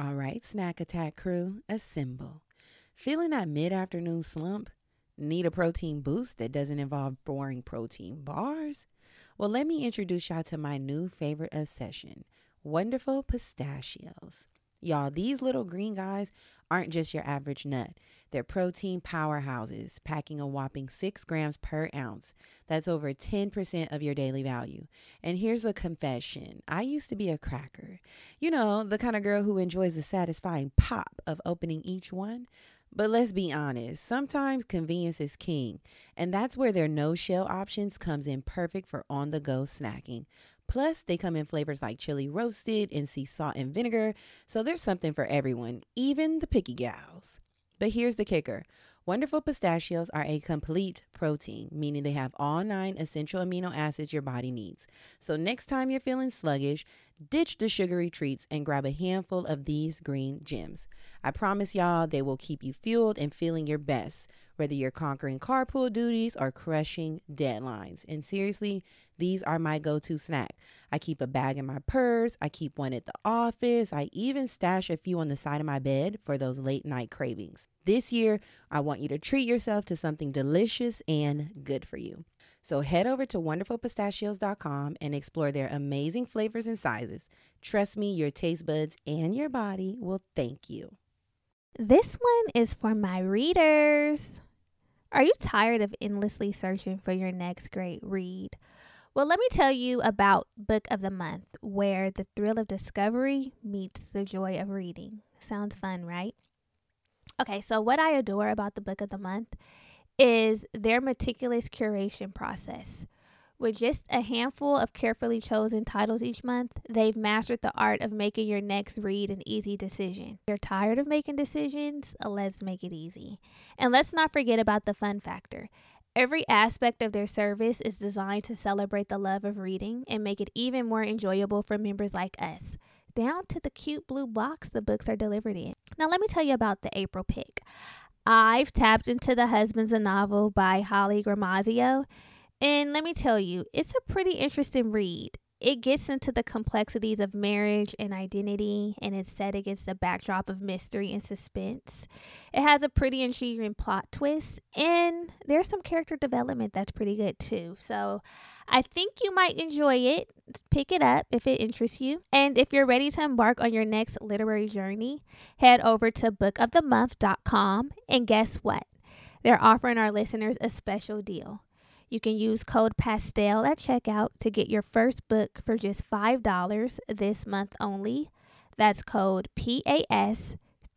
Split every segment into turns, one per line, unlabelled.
All right, Snack Attack crew, assemble. Feeling that mid-afternoon slump? Need a protein boost that doesn't involve boring protein bars? Well, let me introduce y'all to my new favorite obsession, Wonderful Pistachios. Y'all, these little green guys aren't just your average nut. They're protein powerhouses, packing a whopping 6 grams per ounce. That's over 10% of your daily value. And here's a confession. I used to be a cracker. You know, the kind of girl who enjoys the satisfying pop of opening each one. But let's be honest, sometimes convenience is king. And that's where their no-shell options comes in perfect for on-the-go snacking. Plus, they come in flavors like chili roasted and sea salt and vinegar. So there's something for everyone, even the picky gals. But here's the kicker. Wonderful Pistachios are a complete protein, meaning they have all 9 essential amino acids your body needs. So next time you're feeling sluggish, ditch the sugary treats and grab a handful of these green gems. I promise y'all they will keep you fueled and feeling your best, whether you're conquering carpool duties or crushing deadlines. And seriously, these are my go-to snack. I keep a bag in my purse. I keep one at the office. I even stash a few on the side of my bed for those late night cravings. This year, I want you to treat yourself to something delicious and good for you. So head over to wonderfulpistachios.com and explore their amazing flavors and sizes. Trust me, your taste buds and your body will thank you.
This one is for my readers. Are you tired of endlessly searching for your next great read? Well, let me tell you about Book of the Month, where the thrill of discovery meets the joy of reading. Sounds fun, right? Okay, so what I adore about the Book of the Month is their meticulous curation process. With just a handful of carefully chosen titles each month, they've mastered the art of making your next read an easy decision. If you're tired of making decisions? Let's make it easy. And let's not forget about the fun factor. Every aspect of their service is designed to celebrate the love of reading and make it even more enjoyable for members like us, down to the cute blue box the books are delivered in. Now, let me tell you about the April pick. I've tapped into The Husband's a Novel by Holly Gramazio, and let me tell you, it's a pretty interesting read. It gets into the complexities of marriage and identity, and it's set against the backdrop of mystery and suspense. It has a pretty intriguing plot twist, and there's some character development that's pretty good too. So I think you might enjoy it. Pick it up if it interests you. And if you're ready to embark on your next literary journey, head over to bookofthemonth.com, and guess what? They're offering our listeners a special deal. You can use code PASTEL at checkout to get your first book for just $5 this month only. That's code PASTEL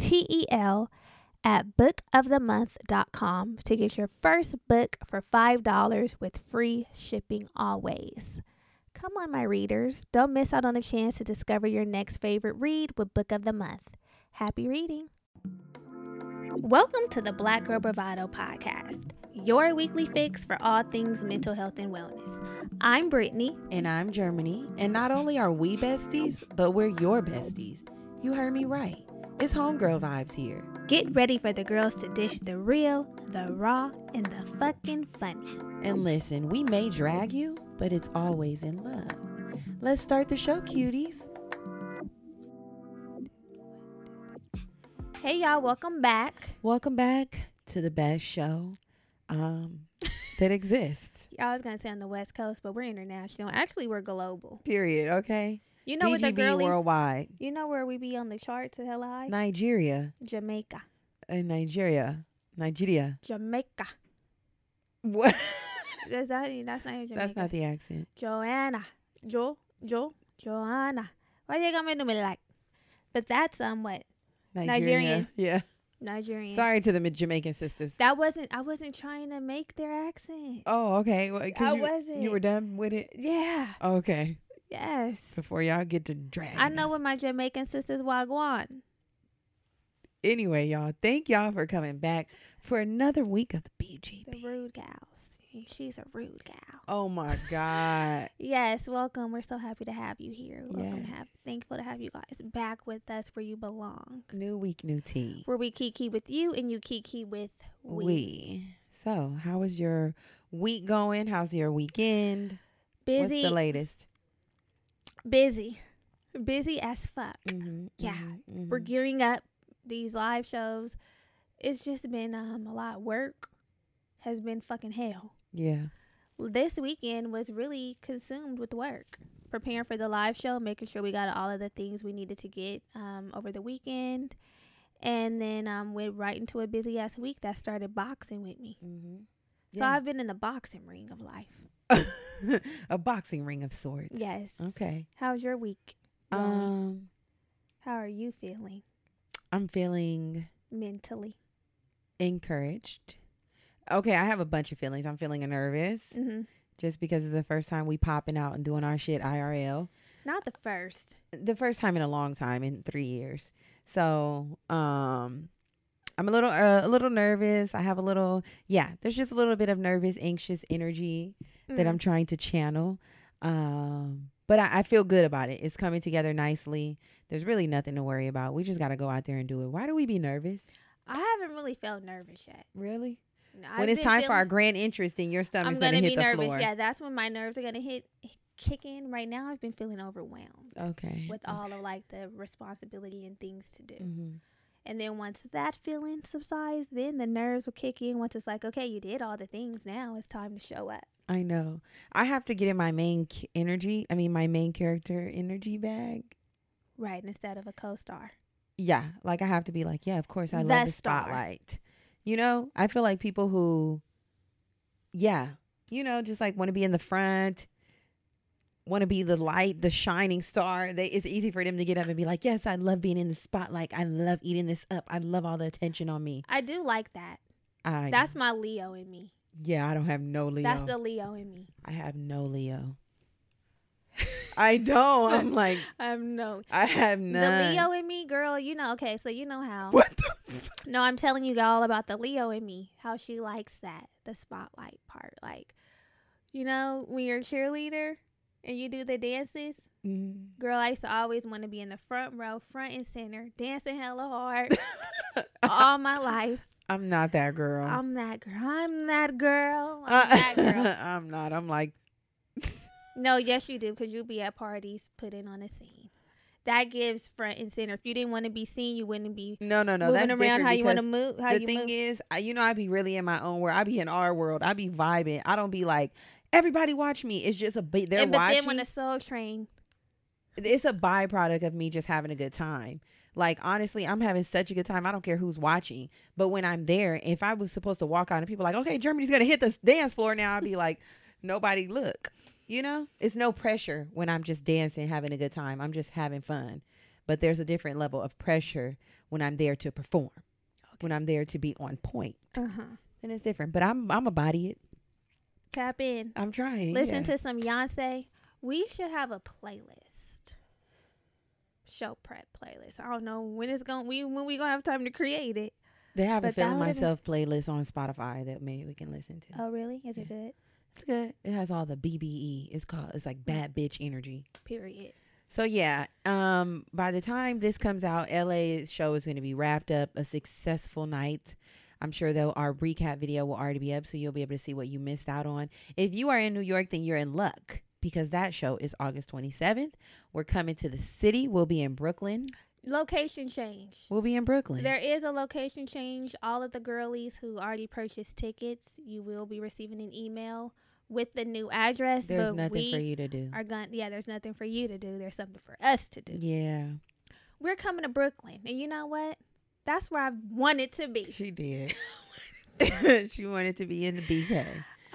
at bookofthemonth.com to get your first book for $5 with free shipping always. Come on, my readers. Don't miss out on the chance to discover your next favorite read with Book of the Month. Happy reading. Welcome to the Black Girl Bravado podcast, your weekly fix for all things mental health and wellness. I'm Brittany.
And I'm Germany. And not only are we besties, but we're your besties. You heard me right. It's homegirl vibes here.
Get ready for the girls to dish the real, the raw, and the fucking funny.
And listen, we may drag you, but it's always in love. Let's start the show, cuties.
Hey, y'all. Welcome back.
Welcome back to the best show that exists.
I was going to say on the West Coast, but we're international. Actually, we're global.
Period. Okay.
You know
BGB
what the girlies,
worldwide.
You know where we be on the charts at hella high?
Nigeria.
Jamaica.
Nigeria.
Jamaica.
What?
That's not even Jamaica.
That's not the accent.
Joanna. Joanna. Why you got me to me like? But that's what? Nigerian.
Yeah.
Nigerian.
Sorry to the Jamaican sisters.
I wasn't trying to make their accent.
Oh, okay. Well,
I wasn't.
You were done with it?
Yeah.
Okay.
Yes.
Before y'all get to drag.
I know what my Jamaican sisters wagwan.
Anyway, y'all, thank y'all for coming back for another week of the BGB.
The rude gals. She's a rude gal.
Oh my God.
Yes, welcome. We're so happy to have you here.
Yeah.
Thankful to have you guys back with us where you belong.
New week, new tea.
Where we kiki with you and you kiki with we.
So, how is your week going? How's your weekend?
Busy.
What's the latest?
Busy. Busy as fuck.
Mm-hmm,
Yeah.
mm-hmm,
We're gearing up these live shows. It's just been a lot. Work has been fucking hell.
yeah.
This weekend was really consumed with work. Preparing for the live show, making sure we got all of the things we needed to get over the weekend. And then went right into a busy ass week that started boxing with me.
Mm-hmm.
So I've been in the boxing ring of life.
A boxing ring of sorts.
Yes.
Okay.
How's your week going? How are you feeling
I'm feeling
mentally?
encouraged. Okay, I have a bunch of feelings. I'm feeling nervous just because it's the first time we popping out and doing our shit IRL.
Not the first.
The first time in a long time, in 3 years. So, I'm a little nervous. I have there's just a little bit of nervous, anxious energy that I'm trying to channel. But I feel good about it. It's coming together nicely. There's really nothing to worry about. We just got to go out there and do it. Why do we be nervous?
I haven't really felt nervous yet.
Really?
No,
when it's time for our grand entrance, then your stomach's going to hit the
nervous.
floor.
Yeah, that's when my nerves are going to kick in. Right now, I've been feeling overwhelmed.
Okay.
With all of like the responsibility and things to do.
Mm-hmm.
And then once that feeling subsides, then the nerves will kick in. Once it's like, okay, you did all the things. Now it's time to show up.
I know. I have to get in my main character energy bag.
Right, instead of a co-star.
Yeah, like I have to be like, yeah, of course, I love the spotlight. You know, I feel like people who, just like want to be in the front, want to be the light, the shining star. It's easy for them to get up and be like, yes, I love being in the spotlight. I love eating this up. I love all the attention on me.
I do like that. That's my Leo in me.
Yeah, I don't have no Leo.
That's the Leo in me.
I have no Leo. I don't. I'm like,
I have none. The Leo in me, girl, okay, so you know how.
What the fuck?
No, I'm telling you all about the Leo in me, how she likes that, the spotlight part. Like, when you're a cheerleader and you do the dances, girl, I used to always want to be in the front row, front and center, dancing hella hard all my life.
I'm not that girl.
I'm that girl.
I'm not. I'm like...
No, yes, you do, because you'll be at parties putting on a scene. That gives front and center. If you didn't want to be seen, you wouldn't be
moving
that's around how you want to move.
The thing is, I be really in my own world. I be in our world. I be vibing. I don't be like, everybody watch me. It's just they're watching. But then
when the Soul Train.
It's a byproduct of me just having a good time. Like, honestly, I'm having such a good time. I don't care who's watching. But when I'm there, if I was supposed to walk out and people are like, okay, Germany's going to hit the dance floor now, I'd be like, nobody look. It's no pressure when I'm just dancing, having a good time. I'm just having fun. But there's a different level of pressure when I'm there to perform, when I'm there to be on point. Then it's different. But I'm a body it.
Tap in.
I'm trying.
Listen to some Beyonce. We should have a playlist. Show prep playlist. I don't know when we gonna have time to create it.
They have a Feeling Myself playlist on Spotify that maybe we can listen to.
Oh, really? Is it good?
It's good. It has all the BBE. It's like bad bitch energy.
Period.
So yeah, by the time this comes out, LA's show is going to be wrapped up. A successful night. I'm sure our recap video will already be up, so you'll be able to see what you missed out on. If you are in New York, then you're in luck because that show is August 27th. We're coming to the city. We'll be in Brooklyn.
Location change.
We'll be in Brooklyn.
There is a location change. All of the girlies who already purchased tickets, you will be receiving an email with the new address.
There's nothing for you to do.
There's nothing for you to do. There's something for us to do.
Yeah.
We're coming to Brooklyn. And you know what? That's where I wanted to be.
She did. She wanted to be in the BK.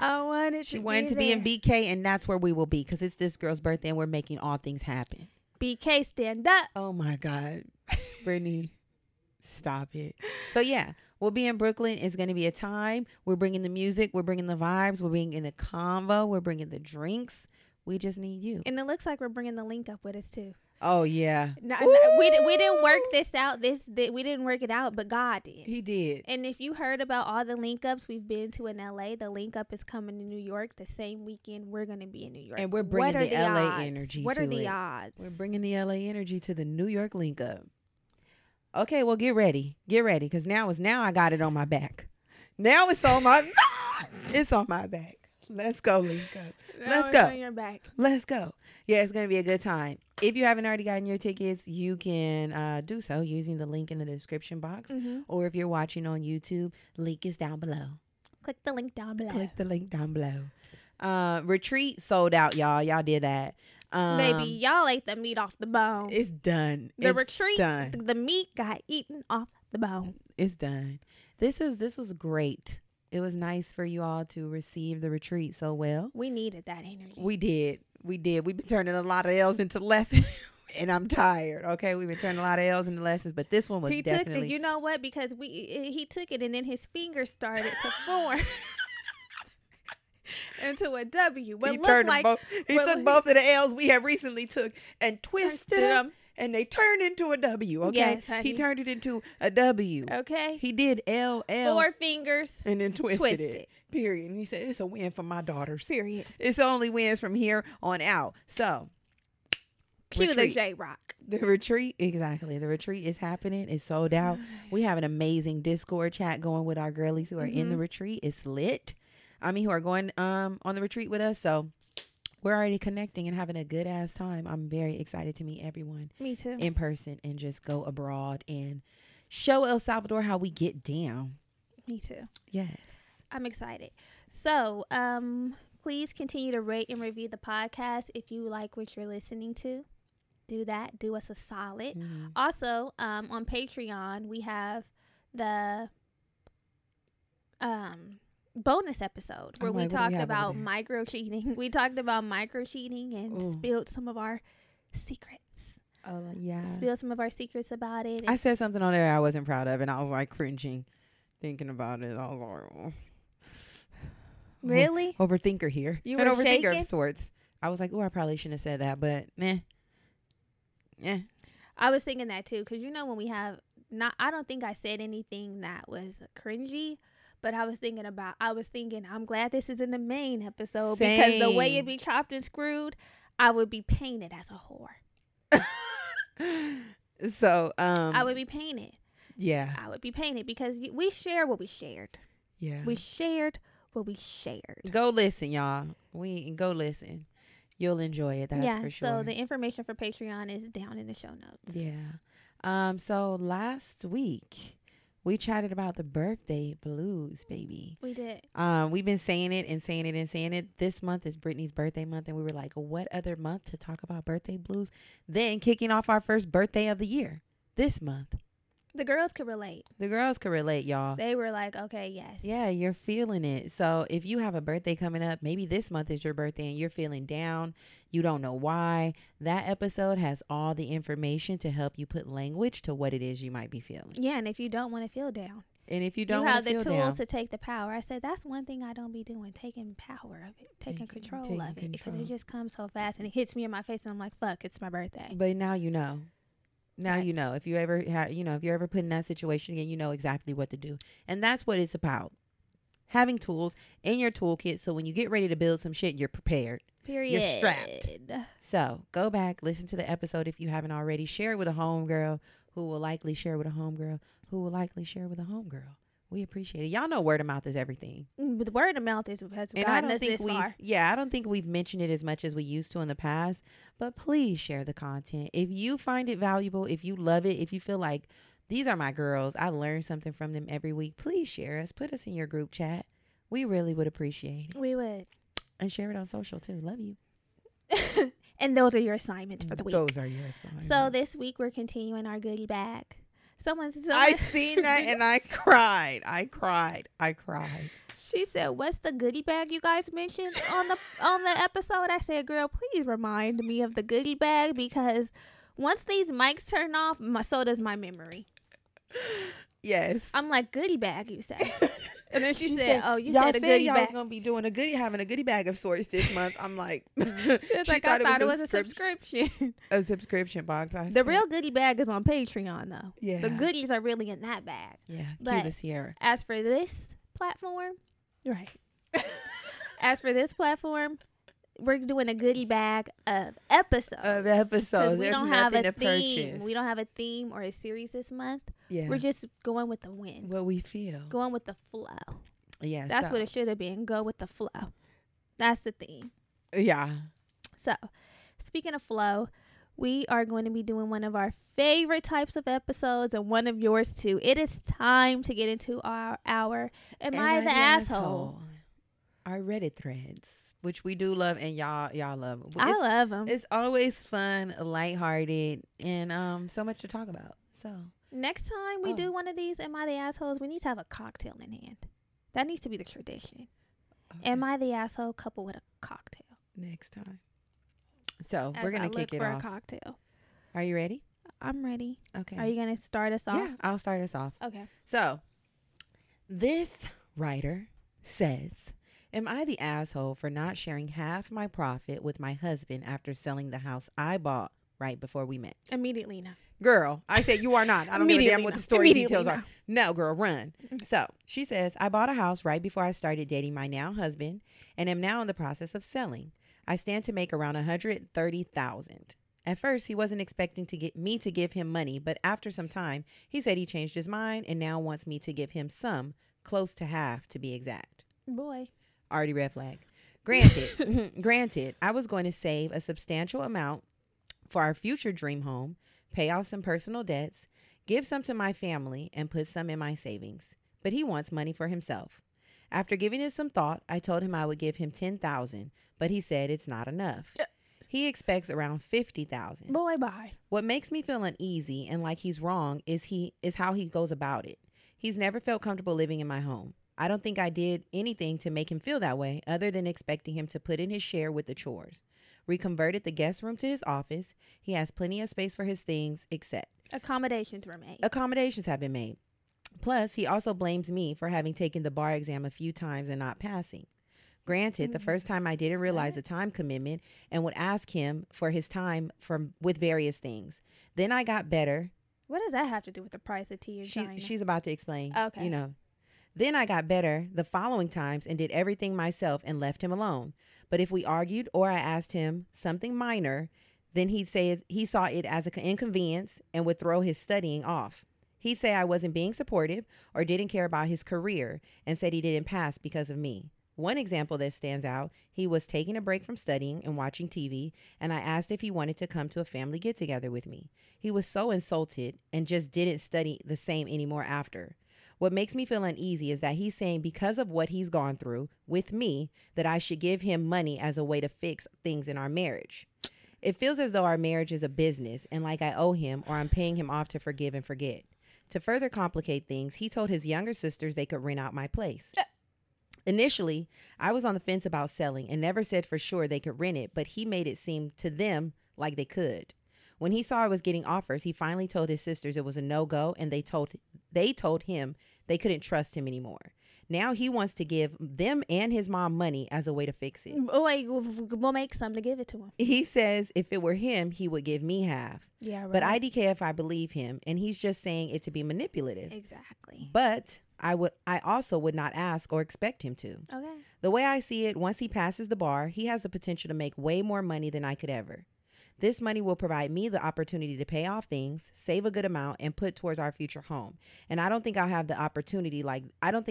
She
wanted to be in BK, and that's where we will be because it's this girl's birthday and we're making all things happen.
BK, stand up.
Oh my God. Brittany, stop it. So yeah, we'll be in Brooklyn. It's going to be a time. We're bringing the music. We're bringing the vibes. We're bringing the convo. We're bringing the drinks. We just need you.
And it looks like we're bringing the link up with us too.
Oh yeah.
No, we didn't work this out. We didn't work it out, but God did.
He did.
And if you heard about all the link ups we've been to in LA, the link up is coming to New York the same weekend we're going to be in New York.
And we're bringing the LA energy.
What are the odds?
We're bringing the LA energy to the New York link up. Okay, well get ready, because now I got it on my back. Now it's on my back. Let's go link up. Let's go.
On your back.
Let's go. Yeah, it's going to be a good time. If you haven't already gotten your tickets, you can do so using the link in the description box.
Mm-hmm.
Or if you're watching on YouTube, link is down below.
Click the link down below.
Click the link down below. Retreat sold out, y'all. Y'all did that.
Baby, y'all ate the meat off the bone.
It's done.
The
It's
retreat,
done.
the meat got eaten off the bone.
It's done. This was great. It was nice for you all to receive the retreat so well.
We needed that energy.
We did. We've been turning a lot of L's into lessons, and I'm tired. Okay, we've been turning a lot of L's into lessons, but this one was
he
definitely.
took it. You know what? Because he took it, and then his fingers started to form into a W. What looked like
he took both of the L's we have recently took and twisted them, and they turned into a W. Okay,
yes, honey.
He turned it into a W.
Okay,
he did L
4 fingers
and then twisted it. Period. And he said it's a win for my daughters.
Period.
It's only wins from here on out. So
cue the J-Rock.
The retreat, exactly. The retreat is happening. It's sold out. We have an amazing Discord chat going with our girlies who are in the retreat. It's lit. Who are going on the retreat with us. So we're already connecting and having a good ass time. I'm very excited to meet everyone.
Me too.
In person and just go abroad and show El Salvador how we get down.
Me too.
Yes.
I'm excited. So, please continue to rate and review the podcast if you like what you're listening to. Do that. Do us a solid.
Mm-hmm.
Also, on Patreon, we have the bonus episode where we talked about micro cheating. We talked about micro cheating and spilled some of our secrets.
Oh, yeah.
Spilled some of our secrets about it.
I said something on there I wasn't proud of, and I was like cringing thinking about it. I was like, oh.
Really?
Overthinker here.
You
An
were
overthinker
shaking?
of sorts. I was like, oh, I probably shouldn't have said that, but meh. Yeah.
I was thinking that too, because when we have I don't think I said anything that was cringy, but I was thinking I'm glad this is in the main episode because the way it be chopped and screwed, I would be painted as a whore.
So,
I would be painted.
Yeah.
I would be painted because we share what we shared.
Yeah.
We shared what we shared.
Go listen, y'all. Go listen. You'll enjoy it. That's for sure.
So the information for Patreon is down in the show notes.
Yeah. So last week we chatted about the birthday blues, baby.
We did.
We've been saying it and saying it and saying it. This month is Brittany's birthday month, and we were like, what other month to talk about birthday blues? Then kicking off our first birthday of the year this month.
The girls could relate.
The girls could relate, y'all.
They were like, okay, yes.
Yeah, you're feeling it. So if you have a birthday coming up, maybe this month is your birthday and you're feeling down, you don't know why, that episode has all the information to help you put language to what it is you might be feeling.
Yeah, and if you don't want to feel down.
And if you don't
want
to feel down.
You have the tools to take the power. I said, that's one thing I don't be doing, taking power of it, taking control of it. Because it just comes so fast and it hits me in my face and I'm like, fuck, it's my birthday.
But now you know. Now you know. If you ever if you're ever put in that situation again, you know exactly what to do. And that's what it's about. Having tools in your toolkit so when you get ready to build some shit, you're prepared.
Period.
You're strapped. So go back, listen to the episode if you haven't already. Share it with a homegirl who will likely share with a homegirl who will likely share with a homegirl. We appreciate it. Y'all know word of mouth is everything.
But word of mouth has gotten us this far.
Yeah, I don't think we've mentioned it as much as we used to in the past. But please share the content. If you find it valuable, if you love it, if you feel like these are my girls, I learn something from them every week, please share us. Put us in your group chat. We really would appreciate it.
We would.
And share it on social too. Love you.
And those are your assignments for the week.
Those are your assignments.
So this week we're continuing our goodie bag.
I seen that and I cried. I cried.
She said, "What's the goodie bag you guys mentioned on the episode?" I said, "Girl, please remind me of the goodie bag because once these mics turn off, so does my memory."
Yes.
I'm like, goodie bag, you say. And then she said, "Oh, you
y'all
said a goodie
y'all
bag."
was gonna be doing having a goodie bag of sorts this month. I'm like,
she was like, I thought it was a subscription.
A subscription box.
The real goodie bag is on Patreon, though.
Yeah.
The goodies are really in that bag.
Yeah.
But
Cue the Sierra.
As for this platform, right. As for this platform, we're doing a goodie bag of episodes.
We don't have a
theme.
Purchase.
We don't have a theme or a series this month.
Yeah.
We're just going with the wind.
What we feel.
Going with the flow.
Yeah.
That's what it should have been. Go with the flow. That's the theme.
Yeah.
So Speaking of flow, we are going to be doing one of our favorite types of episodes and one of yours too. It is time to get into our Am I the Asshole?
Our Reddit threads, which we do love, and y'all love them.
I love them.
It's always fun, lighthearted, and so much to talk about. So
next time we do one of these Am I the Assholes, we need to have a cocktail in hand. That needs to be the tradition. Okay. Am I the Asshole coupled with a cocktail?
Next time. So we're going to kick it off.
A cocktail.
Are you ready?
I'm ready.
Okay.
Are you going to start us off?
Yeah, I'll start us off.
Okay.
So this writer says, am I the asshole for not sharing half my profit with my husband after selling the house I bought right before we met?
Immediately no.
Girl, I said you are not. I don't give a damn what the story details are. No, girl, run. So she says, I bought a house right before I started dating my now husband and am now in the process of selling. I stand to make around $130,000. At first, he wasn't expecting to get me to give him money, but after some time, he said he changed his mind and now wants me to give him some, close to half to be exact.
Boy.
Already red flag. Granted, I was going to save a substantial amount for our future dream home, pay off some personal debts, give some to my family, and put some in my savings. But he wants money for himself. After giving it some thought, I told him I would give him $10,000, but he said it's not enough. He expects around $50,000.
Boy, bye.
What makes me feel uneasy and like he's wrong is how he goes about it. He's never felt comfortable living in my home. I don't think I did anything to make him feel that way other than expecting him to put in his share with the chores. We converted the guest room to his office. He has plenty of space for his things, except
accommodations were made.
Accommodations have been made. Plus, he also blames me for having taken the bar exam a few times and not passing. Granted, the first time I didn't realize the time commitment and would ask him for his time with various things. Then I got better.
What does that have to do with the price of tea in China?
She's about to explain.
Okay.
You know. Then I got better the following times and did everything myself and left him alone. But if we argued or I asked him something minor, then he'd say he saw it as an inconvenience and would throw his studying off. He'd say I wasn't being supportive or didn't care about his career and said he didn't pass because of me. One example that stands out, he was taking a break from studying and watching TV, and I asked if he wanted to come to a family get-together with me. He was so insulted and just didn't study the same anymore after. What makes me feel uneasy is that he's saying because of what he's gone through with me that I should give him money as a way to fix things in our marriage. It feels as though our marriage is a business and like I owe him or I'm paying him off to forgive and forget. To further complicate things, he told his younger sisters they could rent out my place. Initially, I was on the fence about selling and never said for sure they could rent it, but he made it seem to them like they could. When he saw I was getting offers, he finally told his sisters it was a no-go, and they told him they couldn't trust him anymore. Now he wants to give them and his mom money as a way to fix it.
Oh, wait, we'll make some to give it to him.
He says if it were him, he would give me half.
Yeah, right.
But IDK if I believe him, and he's just saying it to be manipulative.
Exactly.
But I also would not ask or expect him to.
Okay.
The way I see it, once he passes the bar, he has the potential to make way more money than I could ever. This money will provide me the opportunity to pay off things, save a good amount, and put towards our future home. And I don't think I'll have an opportunity like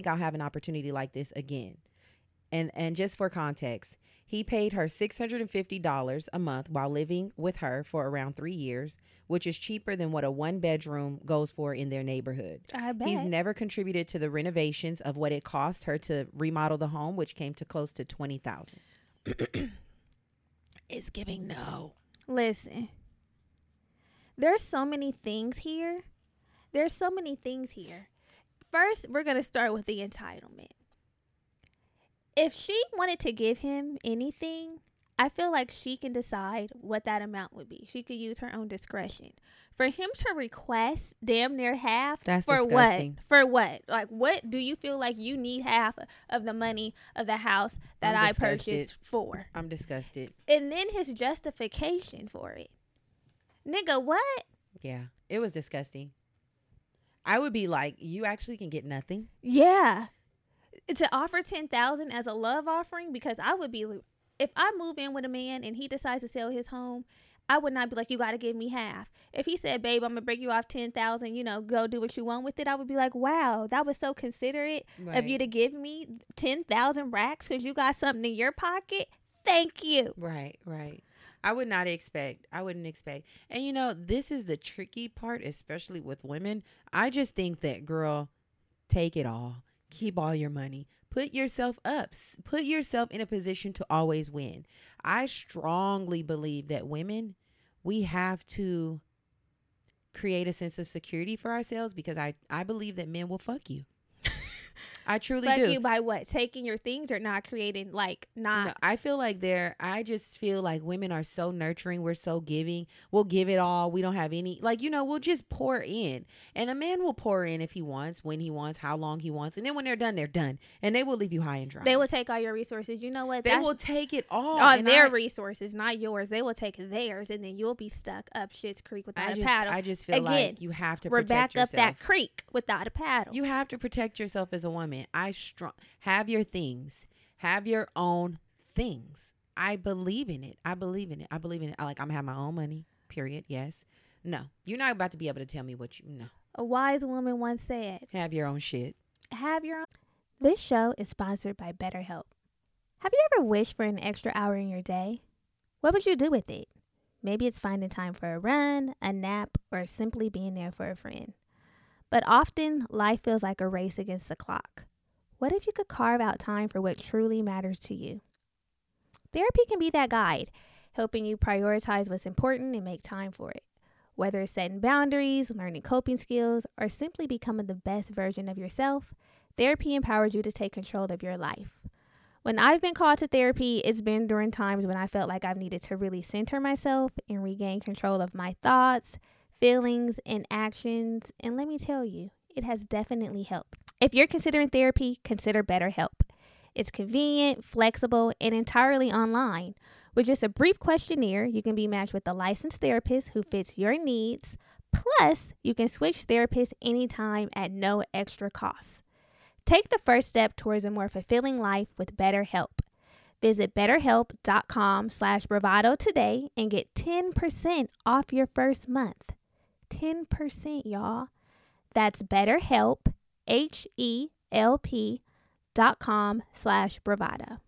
this again. And just for context, he paid her $650 a month while living with her for around 3 years, which is cheaper than what a 1-bedroom goes for in their neighborhood.
I bet.
He's never contributed to the renovations of what it cost her to remodel the home, which came to close to $20,000. It's giving no.
Listen, there's so many things here. First, we're going to start with the entitlement. If she wanted to give him anything, I feel like she can decide what that amount would be. She could use her own discretion. For him to request damn near half,
that's
for
disgusting.
What? For what? Like, what do you feel like you need half of the money of the house that I purchased for?
I'm disgusted.
And then his justification for it. Nigga, what?
Yeah, it was disgusting. I would be like, you actually can get nothing?
Yeah. To offer $10,000 as a love offering, because I would be, if I move in with a man and he decides to sell his home, I would not be like, you got to give me half. If he said, babe, I'm going to break you off $10,000, go do what you want with it, I would be like, wow, that was so considerate of you to give me 10,000 racks because you got something in your pocket. Thank you.
Right. I would not expect. I wouldn't expect. And this is the tricky part, especially with women. I just think that, girl, take it all. Keep all your money. Put yourself up. Put yourself in a position to always win. I strongly believe that women, we have to create a sense of security for ourselves, because I believe that men will fuck you. I truly do.
Fuck you by what? Taking your things or not creating, like, not.
No, I feel like I just feel like women are so nurturing. We're so giving. We'll give it all. We don't have any, like, we'll just pour in. And a man will pour in if he wants, when he wants, how long he wants. And then when they're done, they're done. And they will leave you high and dry.
They will take all your resources. You know what?
They will take it all.
Their resources, not yours. They will take theirs, and then you'll be stuck up shit's creek without a paddle.
I just feel like you have to protect yourself.
We're back up that creek without a paddle.
You have to protect yourself as a woman. Have your things. Have your own things. I believe in it. I believe in it. I'm going to have my own money, period. Yes. No. You're not about to be able to tell me what no.
A wise woman once said,
have your own shit.
Have your own. This show is sponsored by BetterHelp. Have you ever wished for an extra hour in your day? What would you do with it? Maybe it's finding time for a run, a nap, or simply being there for a friend. But often, life feels like a race against the clock. What if you could carve out time for what truly matters to you? Therapy can be that guide, helping you prioritize what's important and make time for it. Whether it's setting boundaries, learning coping skills, or simply becoming the best version of yourself, therapy empowers you to take control of your life. When I've been called to therapy, it's been during times when I felt like I've needed to really center myself and regain control of my thoughts, feelings, and actions. And let me tell you, it has definitely helped. If you're considering therapy, consider BetterHelp. It's convenient, flexible, and entirely online. With just a brief questionnaire, you can be matched with a licensed therapist who fits your needs. Plus, you can switch therapists anytime at no extra cost. Take the first step towards a more fulfilling life with BetterHelp. Visit BetterHelp.com/bravado today and get 10% off your first month. 10%, y'all. That's BetterHelp, HELP.com/bravado.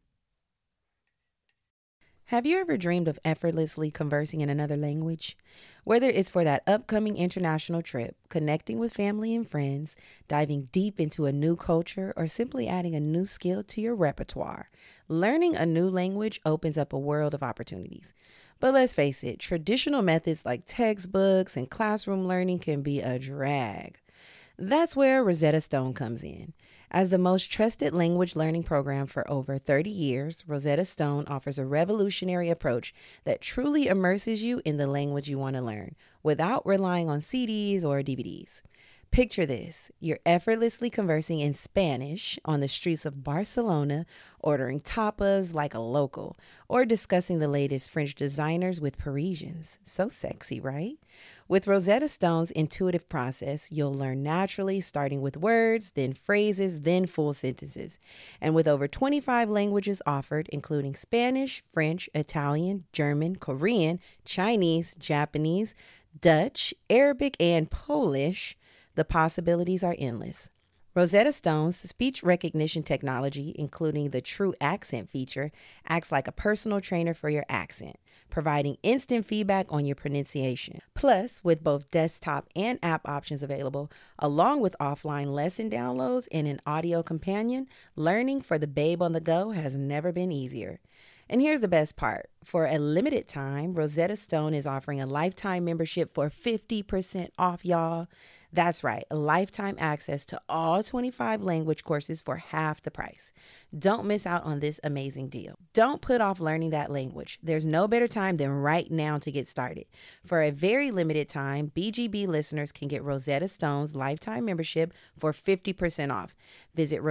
Have you ever dreamed of effortlessly conversing in another language? Whether it's for that upcoming international trip, connecting with family and friends, diving deep into a new culture, or simply adding a new skill to your repertoire, learning a new language opens up a world of opportunities. But let's face it, traditional methods like textbooks and classroom learning can be a drag. That's where Rosetta Stone comes in. As the most trusted language learning program for over 30 years, Rosetta Stone offers a revolutionary approach that truly immerses you in the language you want to learn without relying on CDs or DVDs. Picture this. You're effortlessly conversing in Spanish on the streets of Barcelona, ordering tapas like a local, or discussing the latest French designers with Parisians. So sexy, right? With Rosetta Stone's intuitive process, you'll learn naturally, starting with words, then phrases, then full sentences. And with over 25 languages offered, including Spanish, French, Italian, German, Korean, Chinese, Japanese, Dutch, Arabic, and Polish, the possibilities are endless. Rosetta Stone's speech recognition technology, including the True Accent feature, acts like a personal trainer for your accent, providing instant feedback on your pronunciation. Plus, with both desktop and app options available, along with offline lesson downloads and an audio companion, learning for the babe on the go has never been easier. And here's the best part. For a limited time, Rosetta Stone is offering a lifetime membership for 50% off, y'all. That's right, a lifetime access to all 25 language courses for half the price. Don't miss out on this amazing deal. Don't put off learning that language. There's no better time than right now to get started. For a very limited time, BGB listeners can get Rosetta Stone's lifetime membership for 50% off. Visit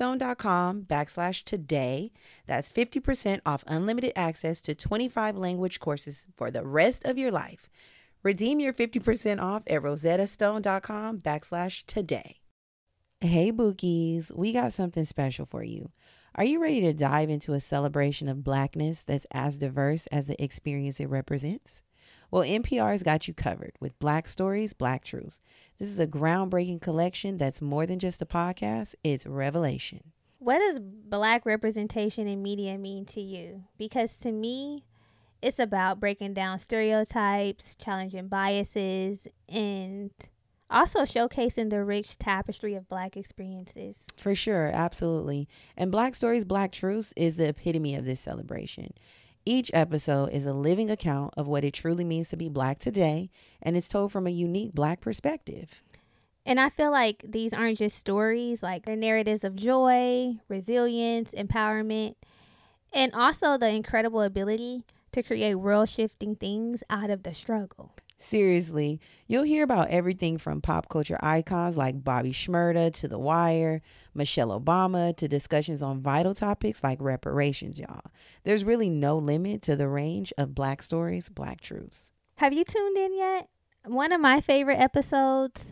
rosettastone.com/today. That's 50% off unlimited access to 25 language courses for the rest of your life. Redeem your 50% off at rosettastone.com/today. Hey, Bookies, we got something special for you. Are you ready to dive into a celebration of Blackness that's as diverse as the experience it represents? Well, NPR's got you covered with Black Stories, Black Truths. This is a groundbreaking collection that's more than just a podcast, it's revelation.
What does Black representation in media mean to you? Because to me, It's about breaking down stereotypes, challenging biases, and also showcasing the rich tapestry of Black experiences.
For sure, absolutely. And Black Stories, Black Truths is the epitome of this celebration. Each episode is a living account of what it truly means to be Black today, and it's told from a unique Black perspective.
And I feel like these aren't just stories, like they're narratives of joy, resilience, empowerment, and also the incredible ability to create world-shifting things out of the struggle.
Seriously, you'll hear about everything from pop culture icons like Bobby Shmurda to The Wire, Michelle Obama, to discussions on vital topics like reparations, y'all. There's really no limit to the range of Black stories, Black truths.
Have you tuned in yet? One of my favorite episodes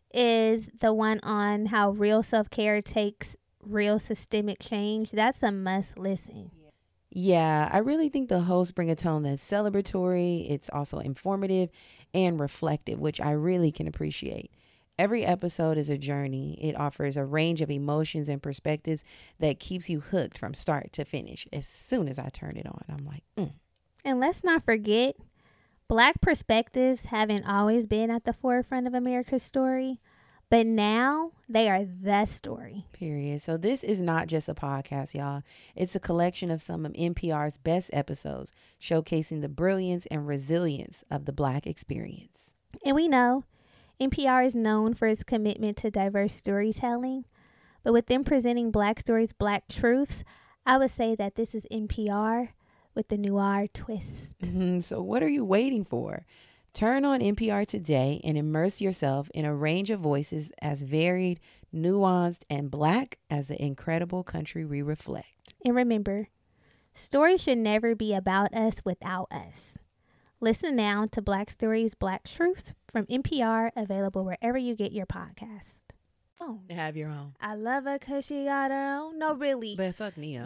is the one on how real self-care takes real systemic change. That's a must listen.
Yeah, I really think the hosts bring a tone that's celebratory. It's also informative and reflective, which I really can appreciate. Every episode is a journey. It offers a range of emotions and perspectives that keeps you hooked from start to finish. As soon as I turn it on, I'm like,
And let's not forget, Black perspectives haven't always been at the forefront of America's story, but now they are the story.
Period. So this is not just a podcast, y'all. It's a collection of some of NPR's best episodes, showcasing the brilliance and resilience of the Black experience.
And we know NPR is known for its commitment to diverse storytelling, but with them presenting Black stories, Black truths, I would say that this is NPR with the noir twist.
So what are you waiting for? Turn on NPR today and immerse yourself in a range of voices as varied, nuanced, and Black as the incredible country we reflect.
And remember, stories should never be about us without us. Listen now to Black Stories, Black Truths from NPR, available wherever you get your podcast. Oh,
Have your own.
I love her because she got her own. No, really.
But fuck Neo.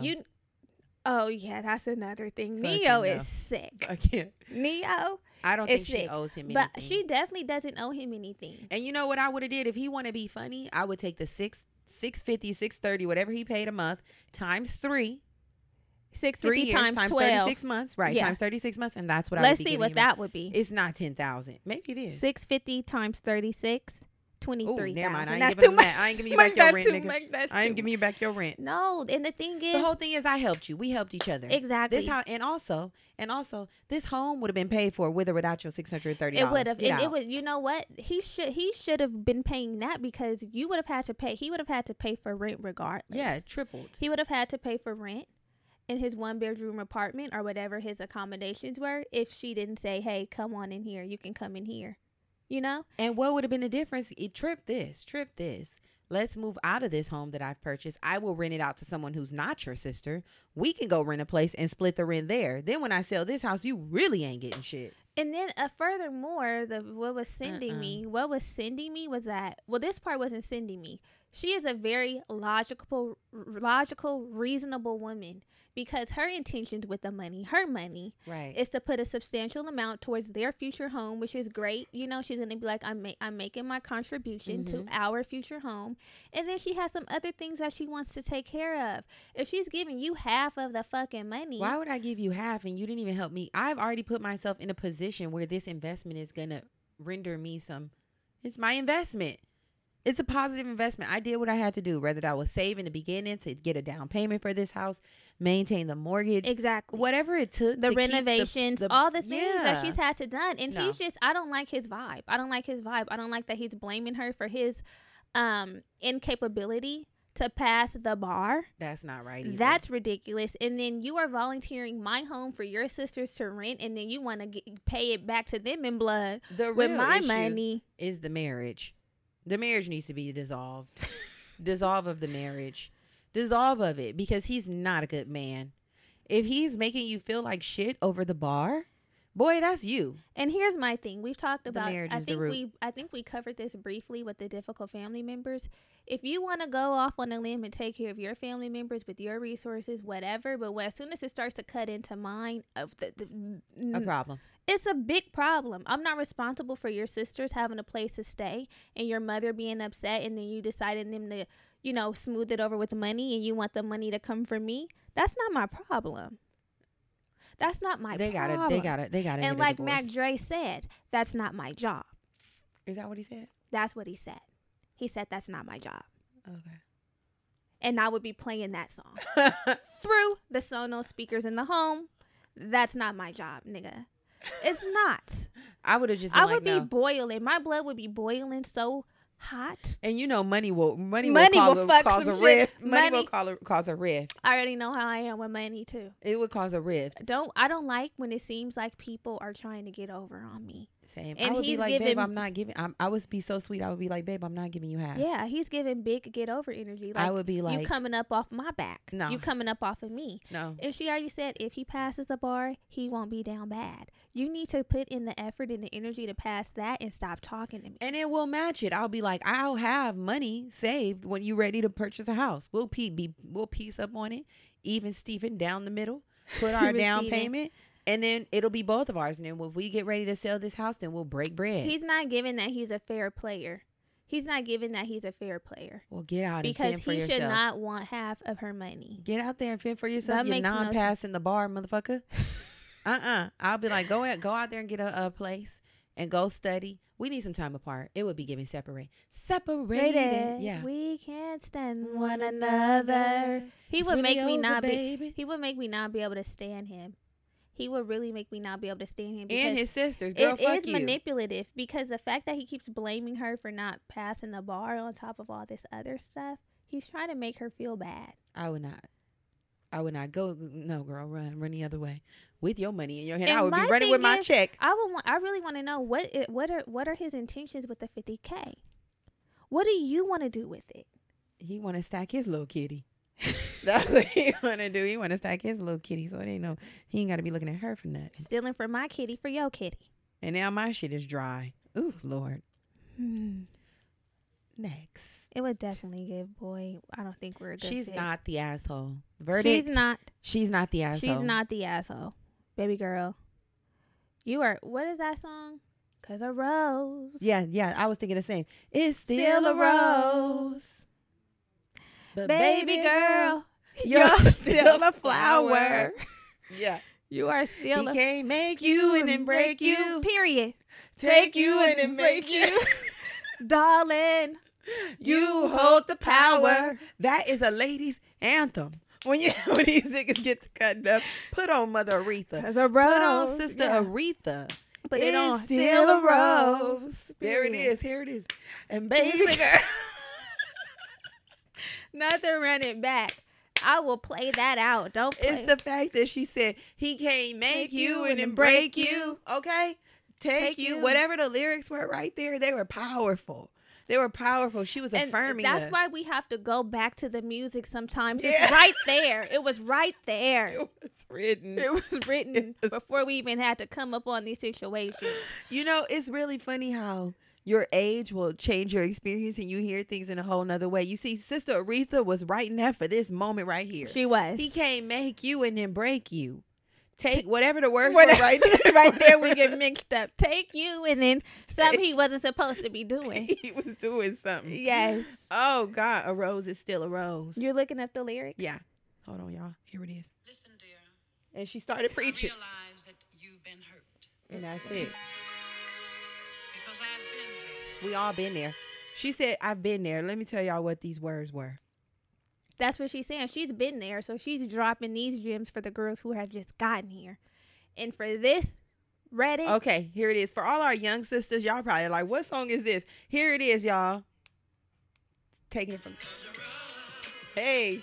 Oh, yeah, that's another thing.
Fucking
Neo
no.
is sick.
I can't.
Neo
I don't
is
think she
sick.
owes him anything.
But she definitely doesn't owe him anything.
And you know what I would have did if he want to be funny? I would take the $650, $630, whatever he paid a month, times 3.
650
years,
times 12.
36 months, right?
Yeah.
Times 36 months, and that's what I
Let's
would be
see
giving
what
him.
that would be.
It's not 10,000. Maybe it is.
650 times 36,
Oh,
23,000.
never mind. I ain't
That's
giving
too
him
much.
that. I ain't giving you back your rent, nigga. I ain't
too
giving you back your rent.
No, and the thing is,
The whole thing is I helped you. We helped each other.
exactly.
This house, and also, this home would have been paid for with or without your $630.
It would have,
Get
and
out.
it would. You know what? He should have been paying that because you would have had to pay. He would have had to pay for rent regardless.
Yeah, it tripled.
He would have had to pay for rent in his 1-bedroom apartment or whatever his accommodations were if she didn't say, "Hey, come on in here. You can come in here." You know?
And what would have been the difference? It trip this. Let's move out of this home that I've purchased. I will rent it out to someone who's not your sister. We can go rent a place and split the rent there. Then when I sell this house, you really ain't getting shit.
And then furthermore, what was sending me was that, well, this part wasn't sending me. She is a very logical, reasonable woman because her intentions with the money, her money,
Right.
is to put a substantial amount towards their future home, which is great. You know, she's going to be like, I'm making my contribution to our future home. And then she has some other things that she wants to take care of. If she's giving you half of the fucking money.
Why would I give you half and you didn't even help me? I've already put myself in a position where this investment is going to render me it's my investment. It's a positive investment. I did what I had to do, whether that was save in the beginning to get a down payment for this house, maintain the mortgage,
Exactly.
whatever it took.
The
to keep
renovations, all the things that
Yeah.
she's had to done. And
No.
I don't like his vibe. I don't like that he's blaming her for his incapability to pass the bar.
That's not right either.
That's ridiculous. And then you are volunteering my home for your sisters to rent, and then you want to pay it back to them in blood
the
with
real
my
issue
money.
is the marriage. The marriage needs to be dissolved. Dissolve of the marriage. Dissolve of it because he's not a good man. If he's making you feel like shit over the bar, boy, that's you.
And here's my thing. We've talked about
marriage is the root.
I think we covered this briefly with the difficult family members. If you want to go off on a limb and take care of your family members with your resources, whatever, but as soon as it starts to cut into mine,
A problem.
it's a big problem. I'm not responsible for your sisters having a place to stay and your mother being upset and then you deciding them to, smooth it over with money and you want the money to come from me. That's not my problem. That's not my
They
problem.
gotta get
And
a
like
divorce.
Mac Dre said, that's not my job.
Is that what he said?
That's what he said. He said that's not my job.
Okay.
And I would be playing that song through the Sonos speakers in the home. That's not my job, nigga. It's not.
I would have just been
I
like,
would be
no.
boiling. My blood would be boiling so hot.
And you know, money will
fuck
cause
some
a
shit.
rift. Money
Money-
will cause a rift.
I already know how I am with money too.
It would cause a rift.
I don't like when it seems like people are trying to get over on me.
Same.
And
I would be
he's
like, babe,
giving-
I'm not giving. I would be so sweet. I would be like, babe, I'm not giving you half.
Yeah, he's giving big get over energy. Like,
I would be like,
you coming up off my back.
No.
You coming up off of me.
no.
And she already said if he passes the bar, he won't be down bad. You need to put in the effort and the energy to pass that and stop talking to me.
And it will match it. I'll be like, I'll have money saved when you're ready to purchase a house. We'll piece up on it, even Stephen down the middle, put our down
Receiving.
payment, and then it'll be both of ours. And then if we get ready to sell this house, then we'll break bread.
He's not giving that he's a fair player. He's not giving that he's a fair player.
Well, get out and
Because
fend for
he
yourself.
should not want half of her money.
Get out there and fend for yourself.
That
You're
makes no sense.
non-passing the bar, motherfucker. I'll be like, go out there and get a place and go study. We need some time apart. It would be giving separated. Yeah.
We can't stand one another. He
It's
would
really
make me
over,
not be.
baby.
He would make me not be able to stand him. He would really make me not be able to stand him. Because
And his sisters, girl,
it
fuck
is
you.
manipulative because the fact that he keeps blaming her for not passing the bar on top of all this other stuff, he's trying to make her feel bad.
I would not go. No, girl, run the other way with your money in your hand.
And
I would be
my
running
thing
with my
is,
check.
I really want to know what are his intentions with the 50K? What do you want to do with it?
He want to stack his little kitty. That's what he want to do. He want to stack his little kitty, so it ain't no. He ain't got to be looking at her for nothing.
Stealing from my kitty for your kitty.
And now my shit is dry. Ooh, Lord. Next.
It would definitely give boy. I don't think we're a good
She's
fit.
not the asshole. Verdict.
She's not.
She's not the asshole.
She's not the asshole. Baby girl. You are. What is that song? 'Cause a rose.
Yeah. I was thinking the same. It's still a rose. But
Baby girl.
you're still a flower. Yeah.
You are still
He
a.
can't make you and then break you.
Period.
Take you and then make you.
Darling.
You hold the power. That is a ladies' anthem. When these niggas get to cutting up, put on Mother Aretha.
'Cause a rose.
Put on Sister
Yeah.
Aretha.
Put it on.
It's still a rose. There it
Period.
is. Here it is. And baby girl.
Nothing running back. I will play that out. Don't play.
It's the fact that she said he can't make you and then break you. Okay? Take you.
you.
Whatever the lyrics were right there, they were powerful. They were powerful. She was
And
affirming
that's
us.
why we have to go back to the music sometimes.
Yeah.
It's right there. It was right there.
It was written.
It was written before we even had to come up on these situations.
You know, it's really funny how your age will change your experience and you hear things in a whole nother way. You see, Sister Aretha was writing that for this moment right here.
She was.
He can't make you and then break you. Take whatever the words were right there.
right there we get mixed up. Take you and then something he wasn't supposed to be doing.
He was doing something.
Yes.
Oh, God. A rose is still a rose.
You're looking up the lyrics?
Yeah. Hold on, y'all. Here it is.
Listen, dear.
And she started preaching.
I realize that you've been hurt
And that's it.
because I've been there.
We all been there. She said, I've been there. Let me tell y'all what these words were.
That's what she's saying. She's been there. So she's dropping these gems for the girls who have just gotten here. And for this, Reddit.
Okay, here it is. For all our young sisters, y'all probably like, what song is this? Here it is, y'all. Taking it from. Hey.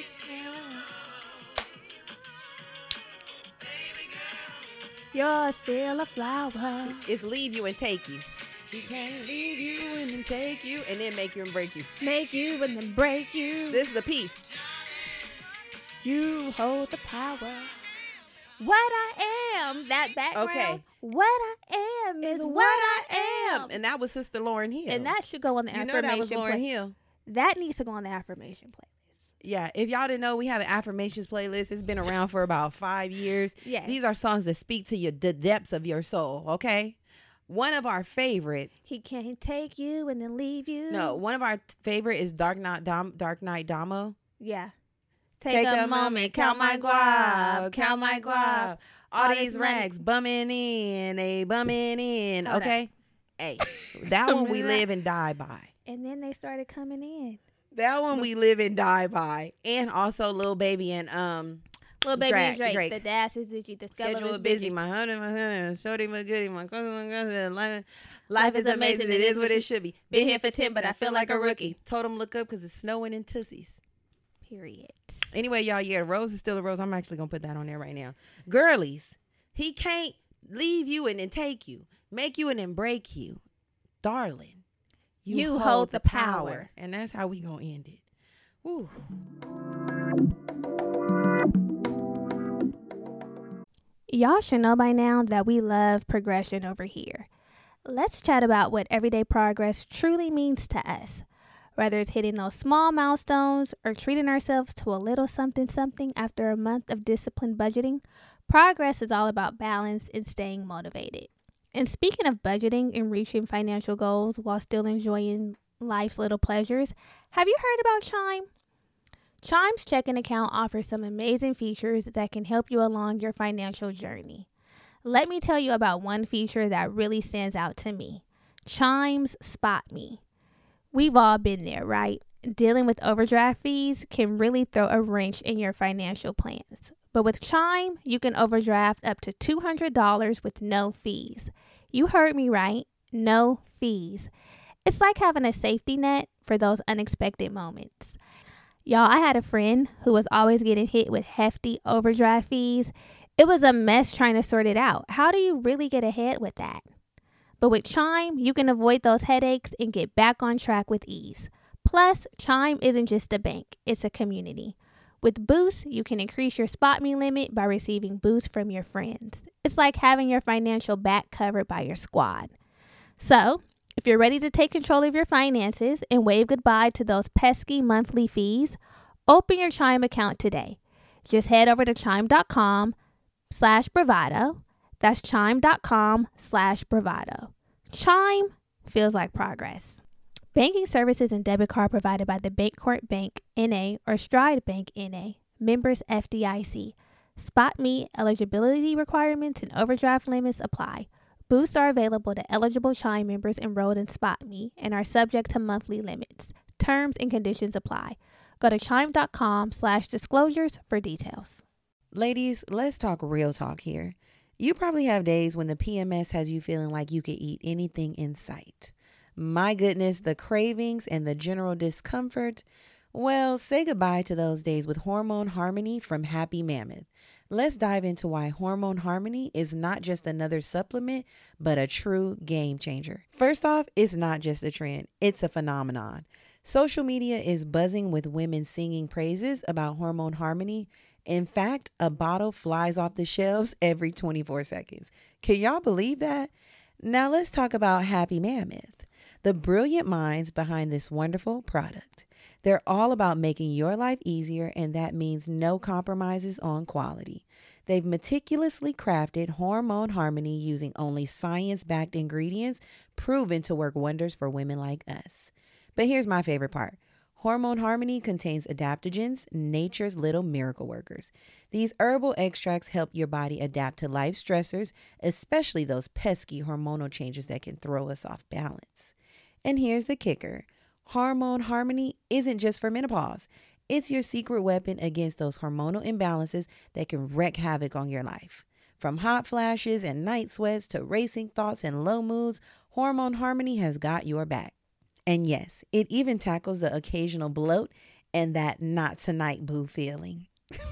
You're still a flower.
It's leave you and take you. He can't leave you and then take you and then make you and break you.
Make you and then break you.
This is the piece.
You hold the power. What I am, that background.
Okay.
What I am is what I am.
And that was Sister Lauryn Hill.
And that should go on the
you know
affirmation
that was Lauryn
play-
Hill.
That needs to go on the affirmation playlist.
Yeah, if y'all didn't know, we have an affirmations playlist. It's been around for about 5 years.
Yes.
These are songs that speak to the depths of your soul, okay? One of our favorite,
He can't take you and then leave you.
one of our favorite is Dark Knight Damo.
Yeah. Take a moment, count my guap,
count my guap. All these rags bumming in, they bumming in.
Hold
Okay? Hey, that one we live and die by.
And then they started coming in.
That one we live and die by. And also Lil Baby and
Lil Baby and
Drake.
Drake. The dash is digi, the
schedule is busy. My honey, shorty, my goodie, my cousin. Life is amazing. It is what it should be. Been here for 10, but I feel like a rookie. Told him look up because it's snowing in Tussies.
Period.
Anyway, y'all, yeah, Rose is still a rose. I'm actually going to put that on there right now. Girlies, he can't leave you and then take you, make you and then break you. Darling, you hold the power. And that's how we going to end it. Woo.
Y'all should know by now that we love progression over here. Let's chat about what everyday progress truly means to us. Whether it's hitting those small milestones or treating ourselves to a little something after a month of disciplined budgeting, progress is all about balance and staying motivated. And speaking of budgeting and reaching financial goals while still enjoying life's little pleasures, have you heard about Chime? Chime's checking account offers some amazing features that can help you along your financial journey. Let me tell you about one feature that really stands out to me. Chime's Spot Me. We've all been there, right? Dealing with overdraft fees can really throw a wrench in your financial plans. But with Chime, you can overdraft up to $200 with no fees. You heard me right, no fees. It's like having a safety net for those unexpected moments. Y'all, I had a friend who was always getting hit with hefty overdraft fees. It was a mess trying to sort it out. How do you really get ahead with that? But with Chime, you can avoid those headaches and get back on track with ease. Plus, Chime isn't just a bank, it's a community. With Boost, you can increase your Spot Me limit by receiving boosts from your friends. It's like having your financial back covered by your squad. So, if you're ready to take control of your finances and wave goodbye to those pesky monthly fees, open your Chime account today. Just head over to chime.com/bravado. That's chime.com/bravado. Chime feels like progress. Banking services and debit card provided by the Bancorp Bank, N.A. or Stride Bank, N.A. Members FDIC. Spot Me eligibility requirements and overdraft limits apply. Boosts are available to eligible Chime members enrolled in Spot Me and are subject to monthly limits. Terms and conditions apply. Go to chime.com/disclosures for details.
Ladies, let's talk real talk here. You probably have days when the PMS has you feeling like you could eat anything in sight. My goodness, the cravings and the general discomfort. Well, say goodbye to those days with Hormone Harmony from Happy Mammoth. Let's dive into why Hormone Harmony is not just another supplement, but a true game changer. First off, it's not just a trend, it's a phenomenon. Social media is buzzing with women singing praises about Hormone Harmony. In fact, a bottle flies off the shelves every 24 seconds. Can y'all believe that? Now let's talk about Happy Mammoth, the brilliant minds behind this wonderful product. They're all about making your life easier, and that means no compromises on quality. They've meticulously crafted Hormone Harmony using only science-backed ingredients proven to work wonders for women like us. But here's my favorite part. Hormone Harmony contains adaptogens, nature's little miracle workers. These herbal extracts help your body adapt to life stressors, especially those pesky hormonal changes that can throw us off balance. And here's the kicker. Hormone Harmony isn't just for menopause. It's your secret weapon against those hormonal imbalances that can wreak havoc on your life. From hot flashes and night sweats to racing thoughts and low moods, Hormone Harmony has got your back. And yes, it even tackles the occasional bloat and that not tonight boo feeling.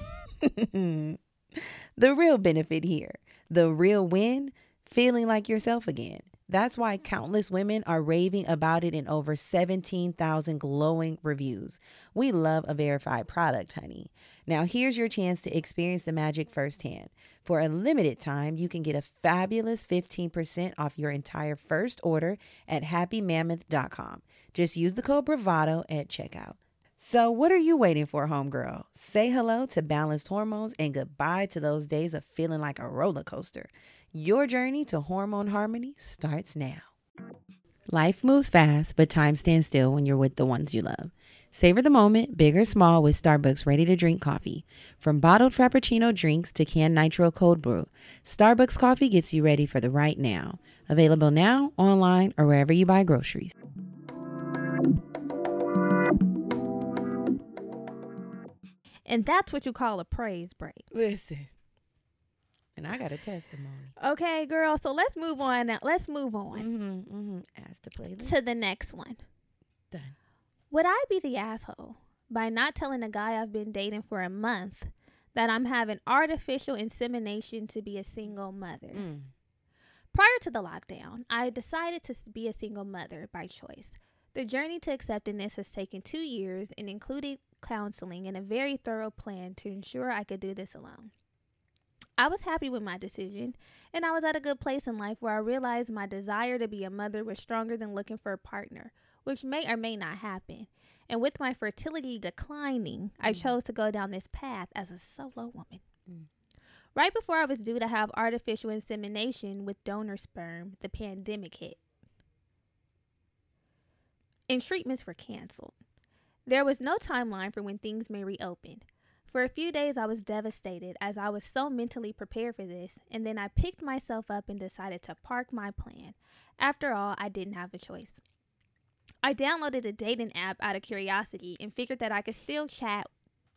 The real benefit here, the real win, feeling like yourself again. That's why countless women are raving about it in over 17,000 glowing reviews. We love a verified product, honey. Now here's your chance to experience the magic firsthand. For a limited time, you can get a fabulous 15% off your entire first order at happymammoth.com. Just use the code BRAVADO at checkout. So what are you waiting for, homegirl? Say hello to balanced hormones and goodbye to those days of feeling like a roller coaster. Your journey to Hormone Harmony starts now. Life moves fast, but time stands still when you're with the ones you love. Savor the moment, big or small, with Starbucks ready-to-drink coffee. From bottled Frappuccino drinks to canned Nitro Cold Brew, Starbucks coffee gets you ready for the right now. Available now, online, or wherever you buy groceries.
And that's what you call a praise break.
Listen, and I got a testimony.
Okay, girl. So let's move on now. Let's move on
Ask the playlist.
to the next one.
Done.
Would I be the asshole by not telling a guy I've been dating for a month that I'm having artificial insemination to be a single mother? Prior to the lockdown, I decided to be a single mother by choice. The journey to accepting this has taken 2 years and included counseling and a very thorough plan to ensure I could do this alone. I was happy with my decision, and I was at a good place in life where I realized my desire to be a mother was stronger than looking for a partner, which may or may not happen. And with my fertility declining, I chose to go down this path as a solo woman. Right before I was due to have artificial insemination with donor sperm, the pandemic hit, and treatments were canceled. There was no timeline for when things may reopen. For a few days, I was devastated as I was so mentally prepared for this, and then I picked myself up and decided to park my plan. After all, I didn't have a choice. I downloaded a dating app out of curiosity and figured that I could still chat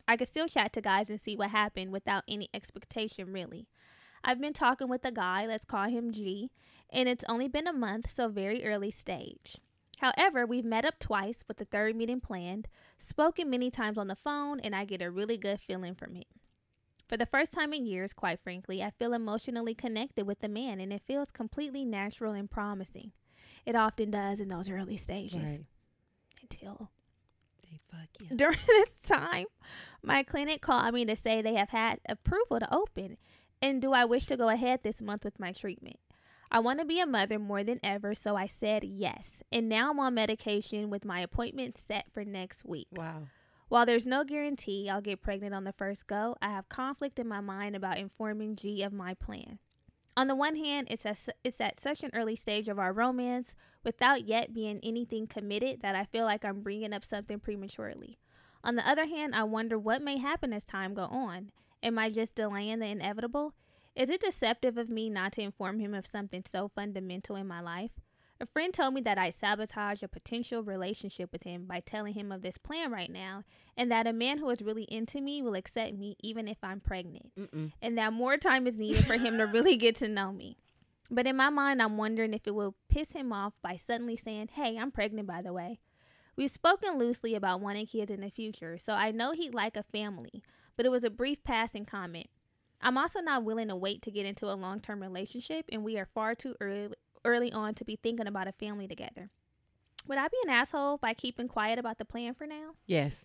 to guys and see what happened without any expectation, really. I've been talking with a guy, let's call him G, and it's only been a month, so very early stage. However, we've met up twice with the third meeting planned, spoken many times on the phone, and I get a really good feeling from him. For the first time in years, quite frankly, I feel emotionally connected with the man, and it feels completely natural and promising. It often does in those early stages.
Right.
Until
They fuck you.
during this time, my clinic called me to say they have had approval to open, and do I wish to go ahead this month with my treatment? I want to be a mother more than ever, so I said yes. And now I'm on medication with my appointment set for next week.
Wow.
While there's no guarantee I'll get pregnant on the first go, I have conflict in my mind about informing G of my plan. On the one hand, it's at such an early stage of our romance, without yet being anything committed, that I feel like I'm bringing up something prematurely. On the other hand, I wonder what may happen as time go on. Am I just delaying the inevitable? Is it deceptive of me not to inform him of something so fundamental in my life? A friend told me that I'd sabotage a potential relationship with him by telling him of this plan right now, and that a man who is really into me will accept me even if I'm pregnant, and that more time is needed for him to really get to know me. But in my mind, I'm wondering if it will piss him off by suddenly saying, "Hey, I'm pregnant, by the way." We've spoken loosely about wanting kids in the future, so I know he'd like a family, but it was a brief passing comment. I'm also not willing to wait to get into a long-term relationship, and we are far too early on to be thinking about a family together. Would I be an asshole by keeping quiet about the plan for now?
Yes.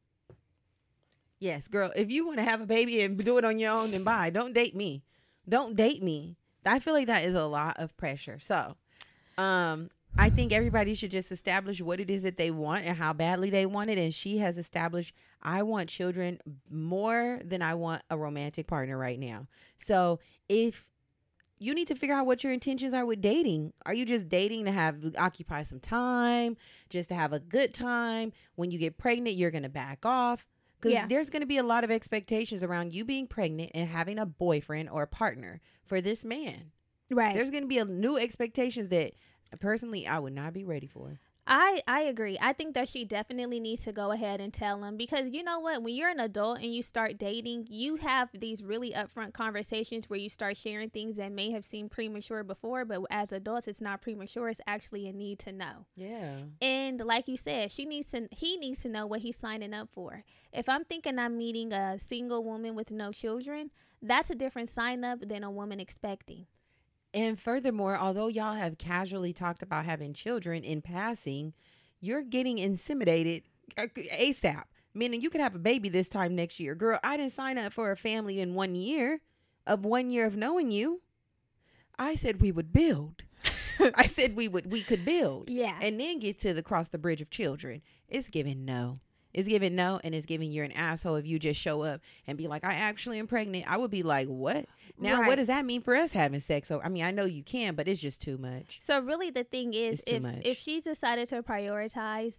Yes, girl. If you want to have a baby and do it on your own, then bye. Don't date me. Don't date me. I feel like that is a lot of pressure. So, I think everybody should just establish what it is that they want and how badly they want it. And she has established, I want children more than I want a romantic partner right now. So if you need to figure out what your intentions are with dating. Are you just dating to occupy some time, just to have a good time? When you get pregnant, you're going to back off. Because there's going to be a lot of expectations around you being pregnant and having a boyfriend or a partner for this man.
Right.
There's going to be a new expectations that personally I would not be ready for.
I agree. I think that she definitely needs to go ahead and tell him, because you know what, when you're an adult and you start dating, you have these really upfront conversations where you start sharing things that may have seemed premature before, but as adults it's not premature, it's actually a need to know.
Yeah.
And like you said, he needs to know what he's signing up for. If I'm thinking I'm meeting a single woman with no children, that's a different sign up than a woman expecting.
And furthermore, although y'all have casually talked about having children in passing, you're getting inseminated ASAP. Meaning you could have a baby this time next year. Girl, I didn't sign up for a family in 1 year of knowing you. I said we would build. I said we could build.
Yeah.
And then get to cross the bridge of children. It's giving no. It's giving no, and it's giving you're an asshole if you just show up and be like, I actually am pregnant. I would be like, what? Now,
Right.
what does that mean for us having sex? So, I mean, I know you can, but it's just too much.
So really the thing is,
It's too much.
if she's decided to prioritize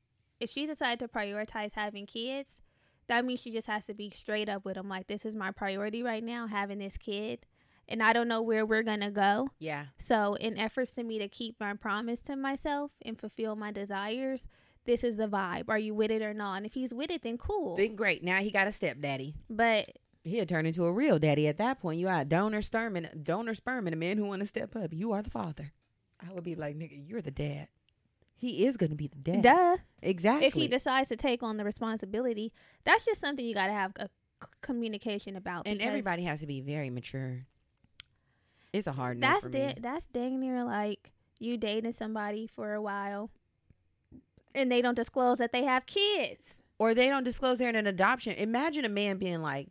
having kids, that means she just has to be straight up with them. Like, this is my priority right now, having this kid. And I don't know where we're going to go.
Yeah.
So in efforts to me to keep my promise to myself and fulfill my desires, this is the vibe. Are you with it or not? And if he's with it, then cool.
Then great. Now he got a stepdaddy.
But
He'll turn into a real daddy at that point. You got donor sperm and a man who want to step up. You are the father. I would be like, nigga, you're the dad. He is going to be the dad.
duh.
Exactly.
If he decides to take on the responsibility, that's just something you got to have a communication about.
and
because
everybody has to be very mature. It's a hard no for me.
that's dang near like you dating somebody for a while and they don't disclose that they have kids.
Or they don't disclose they're in an adoption. Imagine a man being like,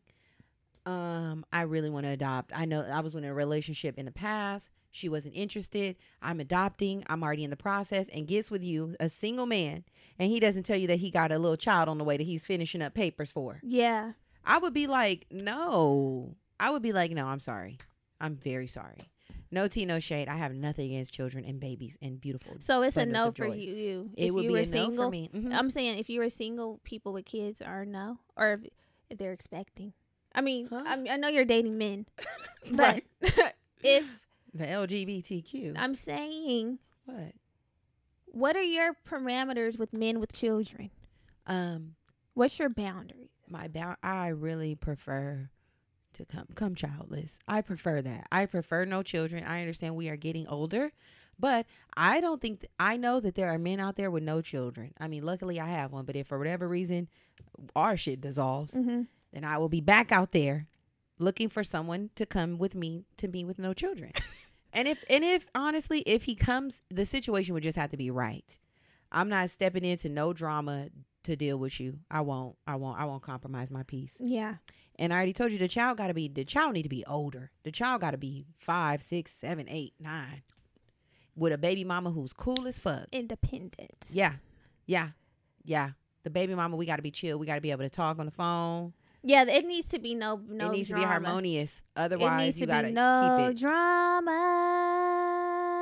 I really want to adopt. I know I was in a relationship in the past. She wasn't interested. I'm adopting. I'm already in the process, and gets with you, a single man, and he doesn't tell you that he got a little child on the way that he's finishing up papers for.
Yeah.
I would be like, no. I would be like, no, I'm sorry. I'm very sorry. No tea, no shade. I have nothing against children and babies and beautiful.
So it's a
bundles
no
of
for
joys.
you.
It
If
would
you
be
were
a
single,
no for me. Mhm.
I'm saying if you were single, people with kids are no, or if they're expecting. I mean,
Huh?
I know you're dating men, but if
The LGBTQ.
I'm saying,
What?
what are your parameters with men with children? What's your boundary?
I really prefer to come childless. I prefer that. I prefer no children. I understand we are getting older, but I don't think I know that there are men out there with no children. I mean, luckily I have one, but if for whatever reason our shit dissolves,
Mm-hmm.
then I will be back out there looking for someone to come with me to be with no children. and if honestly, if he comes, the situation would just have to be right. I'm not stepping into no drama to deal with you. I won't compromise my peace.
Yeah.
And I already told you the child need to be older. The child got to be 5, 6, 7, 8, 9 with a baby mama who's cool as fuck.
Independent.
Yeah. The baby mama, we got to be chill. We got to be able to talk on the phone.
Yeah, it needs to be no
It needs
drama.
to be harmonious.
It
Otherwise,
needs
you
to
got to
be no
keep it.
drama.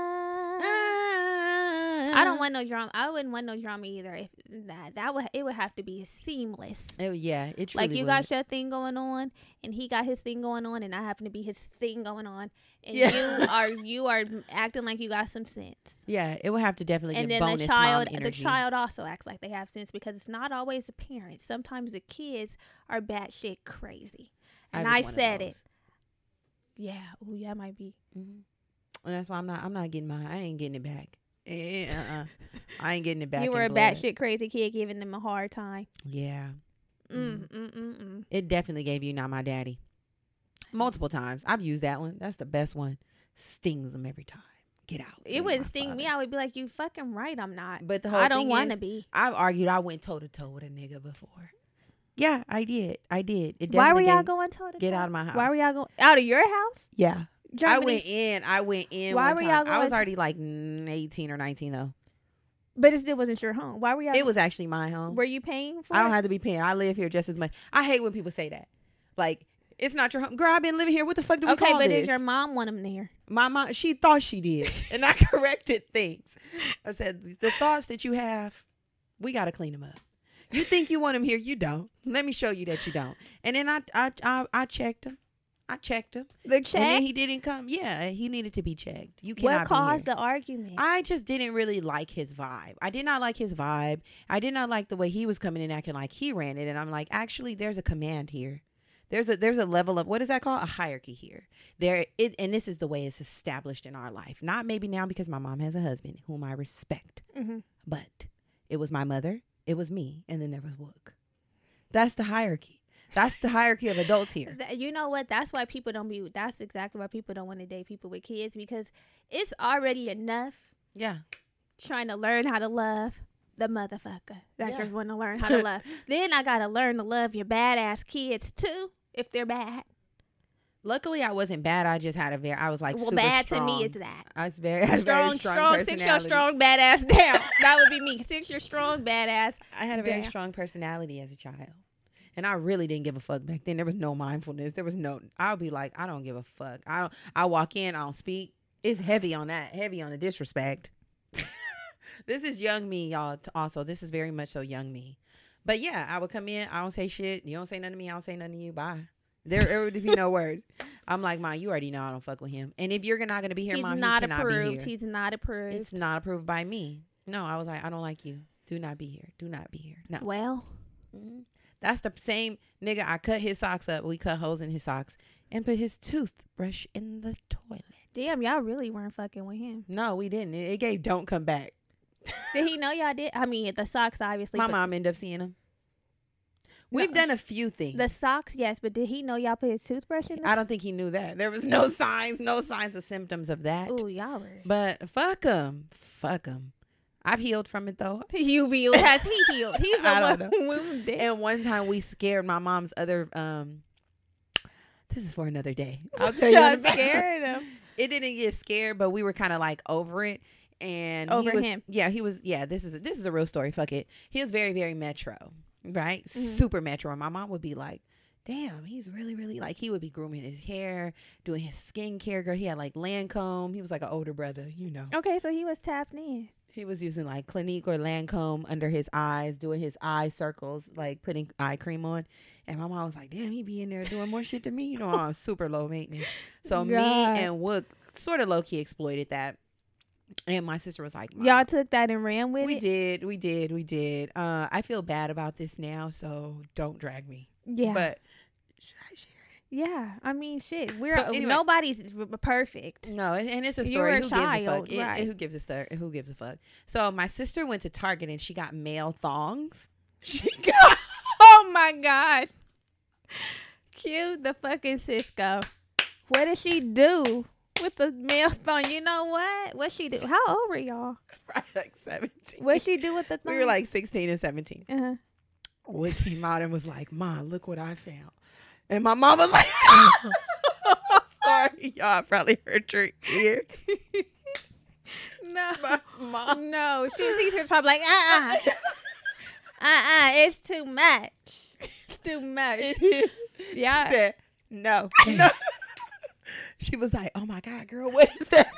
I don't want no drama. I wouldn't want no drama either. If it would have to be seamless.
Oh yeah, it truly
Like you
would.
got your thing going on, and he got his thing going on, and I happen to be his thing going on, and
Yeah.
you are acting like you got some sense.
Yeah, it would have to definitely
And
get
then
bonus
the child,
mom energy.
also acts like they have sense because it's not always the parents. Sometimes the kids are batshit crazy. And I
was one of
said it.
those.
Yeah, oh yeah, might be.
Mhm. And that's why I'm not getting mine. I ain't getting it back. I ain't getting it back.
You were a
in blood.
batshit crazy kid giving them a hard time.
Yeah.
Mm.
It definitely gave you not my daddy. Multiple times. I've used that one. That's the best one. Stings them every time. Get out.
It
You ain't
wouldn't
my
sting me.
father.
I would be like, you fucking right, I'm not.
But the whole
I don't
thing
want to
is,
be.
I've argued. I went toe to toe with a nigga before. Yeah, I did. It
Why were
definitely
y'all
gave-
going toe to
Get out of my house.
Why were y'all going out of your house?
Yeah.
Germany?
I went in.
Why
one
were
time.
y'all
I
going
was
to-
already like 18 or 19 though.
But it still wasn't your home. Why were y'all?
It was actually my home.
Were you paying for
I don't
it?
have to be paying. I live here just as much. I hate when people say that. Like, it's not your home. Girl, I've been living here. What the fuck do we
Okay,
call
but
this?
did your mom want him there?
My mom, she thought she did. And I corrected things. I said, the thoughts that you have, we got to clean them up. You think you want him here. You don't. Let me show you that you don't. And then I checked him.
The check?
And then he didn't come. Yeah, he needed to be checked. You cannot
What caused
be here.
the argument?
I just didn't really like his vibe. I did not like his vibe. I did not like the way he was coming in acting like he ran it. And I'm like, actually, there's a command here. There's a level of, what is that called? A hierarchy here. And this is the way it's established in our life. Not maybe now because my mom has a husband whom I respect.
Mm-hmm.
But it was my mother, it was me, and then there was Wook. That's the hierarchy. That's the hierarchy of adults here.
You know what? That's why people don't be. That's exactly why people don't want to date people with kids, because it's already enough
Yeah.
trying to learn how to love the motherfucker that
Yeah.
you're going to learn how to love. Then I gotta learn to love your badass kids too, if they're bad.
Luckily, I wasn't bad. I just had I was like
Well,
super
bad
strong.
to me is that.
I was very strong
Strong. Sit your
personality.
strong badass down. That would be me. Sit your strong badass.
I had a very
down.
strong personality as a child. And I really didn't give a fuck back then. There was no mindfulness. There was no, I'll be like, I don't give a fuck. I walk in, I don't speak. It's heavy on that, heavy on the disrespect. This is young me, y'all. Also, this is very much so young me. But yeah, I would come in, I don't say shit. You don't say nothing to me, I don't say nothing to you. Bye. There would be no words. I'm like, Mom, you already know I don't fuck with him. And if you're not going to be here,
He's
Mom,
not
he cannot
approved.
be here.
He's not approved.
It's not approved by me. No, I was like, I don't like you. Do not be here. Do not be here. No.
Well,
That's the same nigga. I cut his socks up. We cut holes in his socks and put his toothbrush in the toilet.
damn, y'all really weren't fucking with him.
No, we didn't. It gave don't come back.
Did he know y'all did? I mean, the socks, obviously.
My
but
mom ended up seeing him.
No.
We've done a few things.
The socks, yes, but did he know y'all put his toothbrush in?
I don't think he knew that. There was no signs or symptoms of that.
Oh, y'all were.
But fuck him. Fuck him. I've healed from it though.
You healed. Has he healed? He's
I
the
don't
one wounded.
And one time we scared my mom's other this is for another day. I'll tell you.
Y'all
in the back.
scared him.
It didn't get scared, but we were kind of like over it. And
Over
he was,
him.
Yeah, he was. Yeah, this is a real story. Fuck it. He was very, very metro, right?
Mm-hmm.
Super metro. And my mom would be like, damn, he's really, really like, he would be grooming his hair, doing his skincare. Girl, he had like Lancome. He was like an older brother, you know.
Okay, so he was tapped in.
He was using like Clinique or Lancome under his eyes, doing his eye circles, like putting eye cream on. And my mom was like, damn, he be in there doing more shit than me. You know, I'm super low maintenance. So me
God.
and Wook sort of low key exploited that. And my sister was like, Mom,
Y'all took that and ran with
we
it?
did. I feel bad about this now, so don't drag me.
Yeah.
But should I share
yeah. I mean, shit. We're
So, anyway.
nobody's perfect.
it? No, and it's a
You
story.
were a
Who gives a
child,
fuck?
right.
Who gives a fuck? So my sister went to Target and she got male thongs. She got
Oh my God. Cue the fucking Cisco. What did she do with the male thong? You know what? What she do? How old were y'all?
probably like 17.
What she do with the thong?
We were like 16 and 17.
uh-huh.
Wood came out and was like, Ma, look what I found. And my mom was like, sorry, y'all probably hurt your ears.
No.
My mom.
No. She was probably like, it's too much. It's too much. Yeah.
She said, no. She was like, oh my God, girl, what is that?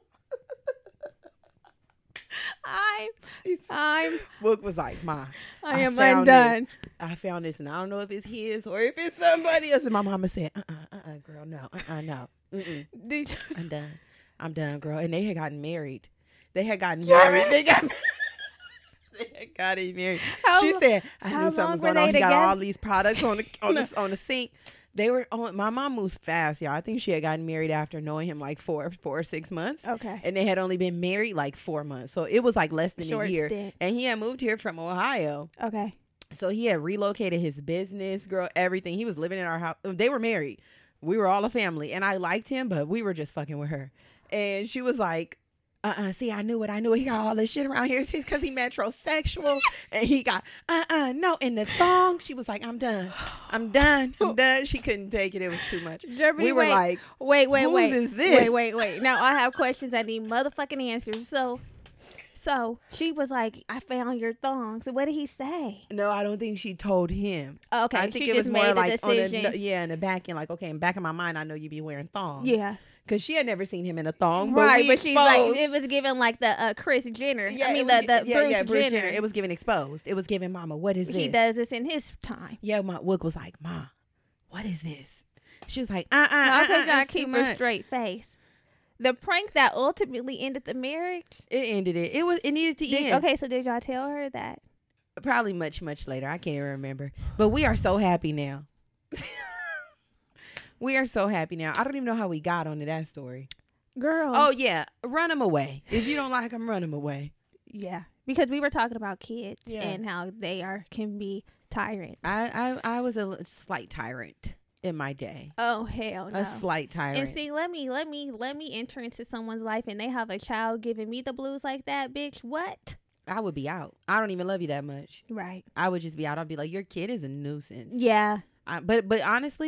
Wook was like, Ma,
I am
found
undone.
this. I found this, and I don't know if it's his or if it's somebody else. And my mama said, girl, no, no. Mm-mm.
Did you-
I'm done, girl. And they had gotten married. They had gotten married. They had gotten married.
How
She
lo-
said, I
how
knew something
long
was
were
going on.
they
He got
together?
all these products on the sink. They were on. My mom moves fast, y'all. I think she had gotten married after knowing him like 4 or 6 months.
Okay.
And they had only been married like 4 months. So it was like less than
Short
a year.
stint.
And he had moved here from Ohio.
Okay.
So he had relocated his business, girl, everything. He was living in our house. They were married. We were all a family. And I liked him, but we were just fucking with her. And she was like, see, I knew it. He got all this shit around here. It's because he metrosexual. And he got, no. And the thong, she was like, I'm done. She couldn't take it. It was too much.
Germany,
We were like,
wait.
whose is this?
Wait. Now I have questions. I need motherfucking answers. So she was like, I found your thong. So what did he say?
no, I don't think she told him.
Okay.
I think
she
it
just
was
made
more
the
like
decision.
in the back end, like, okay, in the back of my mind, I know you be wearing thongs.
Yeah.
Because she had never seen him in a thong.
Right.
we
But she's like,
exposed.
it was given like the Kris Jenner.
Yeah,
I mean,
it was-
the Bruce Jenner.
It was given exposed. It was given, Mama, what is this?
He does this in his time.
Yeah, my Wook was like, Ma, what is this? She was like,
How could y'all
it's too
keep a
much.
straight face? The prank that ultimately ended the marriage.
It ended it. It needed to end.
Okay, so did y'all tell her that?
Probably much, much later. I can't even remember. But we are so happy now. We are so happy now. I don't even know how we got onto that story.
Girl.
Oh, yeah. Run them away. If you don't like them, run them away.
Yeah, because we were talking about kids
Yeah.
and how they can be tyrants.
I was a slight tyrant in my day.
Oh hell no!
A slight tyrant.
And see, let me enter into someone's life and they have a child giving me the blues like that, bitch. What?
I would be out. I don't even love you that much.
Right.
I would just be out. I'd be like, your kid is a nuisance.
Yeah.
But honestly,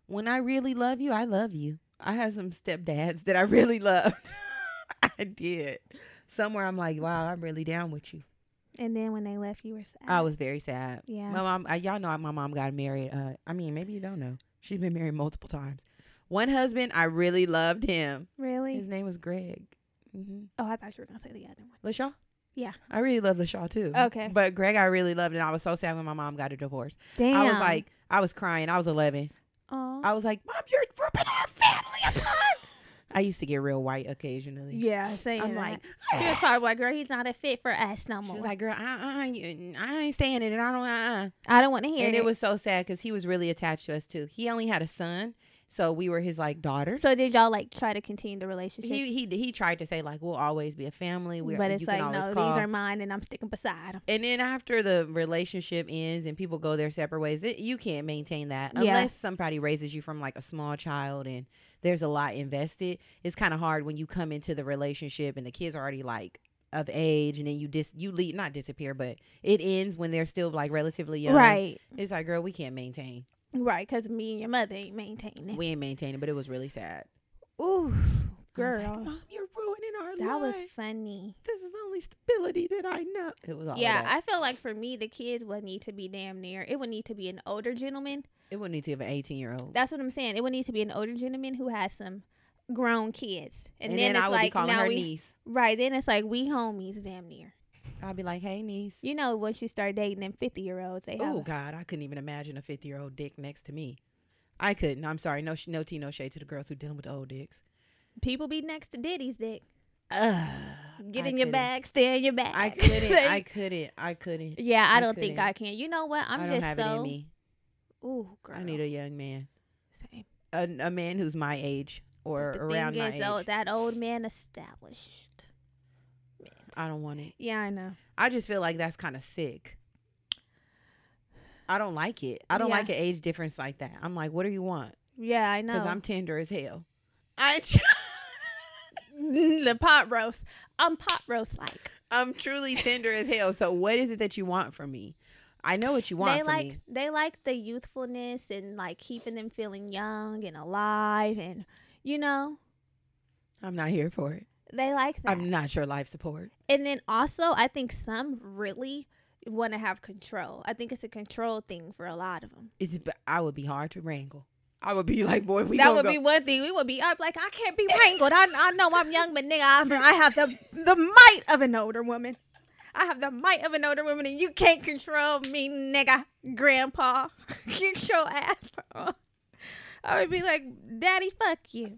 when I really love you, I love you. I had some stepdads that I really loved. I did. Somewhere I'm like, wow, I'm really down with you.
And then when they left, you were sad.
I was very sad.
Yeah.
My mom, y'all know my mom got married. I mean, maybe you don't know. She's been married multiple times. One husband, I really loved him.
Really?
His name was Greg. Mm-hmm.
Oh, I thought you were going to say the other one.
LaShaw?
Yeah.
I really love LaShaw too.
Okay.
But Greg, I really loved, and I was so sad when my mom got a divorce.
Damn.
I was crying. I was 11.
Aw.
I was like, Mom, you're ripping our family apart. I used to get real white occasionally.
Yeah, saying
I'm
that.
like,
She was probably like, girl, he's not a fit for us no
she
more.
was like, girl, I ain't staying in it. I don't,
I don't want to hear
And
it.
it was so sad because he was really attached to us too. He only had a son, so we were his like daughters.
So did y'all like try to continue the relationship?
He tried to say like we'll always be a family.
But it's
you
like,
can always
no,
call.
these are mine and I'm sticking beside them.
And then after the relationship ends and people go their separate ways, you can't maintain that
Yeah.
unless somebody raises you from like a small child and there's a lot invested. It's kind of hard when you come into the relationship and the kids are already like of age, and then you leave, not disappear, but it ends when they're still like relatively young.
Right.
It's like, girl, we can't maintain.
Right, because me and your mother ain't maintaining it.
We ain't maintaining, but it was really sad.
Ooh,
I was
girl.
like, Mom, you're ruining our
That was
life.
funny.
This is the only stability that I know. It was all
Yeah,
of that.
I feel like for me, the kids would need to be damn near. It would need to be an older gentleman.
It wouldn't need to have an 18-year-old.
That's what I'm saying. It would need to be an older gentleman who has some grown kids.
And
then
then
it's
I would
like,
be calling
now
her
we,
niece.
Right, then it's like we homies damn near.
I'll be like, hey, niece.
You know, once you start dating them 50-year-olds, they have
Oh, God, I couldn't even imagine a 50-year-old dick next to me. I couldn't. I'm sorry. No tea, no shade to the girls who dealing with the old dicks.
people be next to Diddy's dick. Get
I
in your
couldn't.
bag, stay in your bag.
I couldn't.
Like,
I couldn't.
yeah, I
I
don't think
couldn't.
I can. You know what? I'm
I don't
just
have it in
so.
me.
Ooh, girl.
I need a young man.
Same.
A man who's my age or
The
around
thing
my
is,
age.
though, that old man established.
I don't want it.
Yeah, I know.
I just feel like that's kind of sick. I don't like it. I don't
Yeah.
like an age difference like that. I'm like, what do you want?
Yeah, I know.
Because I'm tender as hell.
the pot roast. I'm pot roast like.
I'm truly tender as hell. So what is it that you want from me? I know what you want from me.
They like the youthfulness and like keeping them feeling young and alive, and you know,
I'm not here for it.
they like that.
I'm not your life support.
And then also, I think some really want to have control. I think it's a control thing for a lot of them.
I would be hard to wrangle. I would be like, boy,
That would be one thing. I'm like, I can't be wrangled. I know I'm young, but nigga, I have the might of an older woman. I have the might of an older woman, and you can't control me, nigga, grandpa. Get your ass on. I would be like, Daddy, fuck you.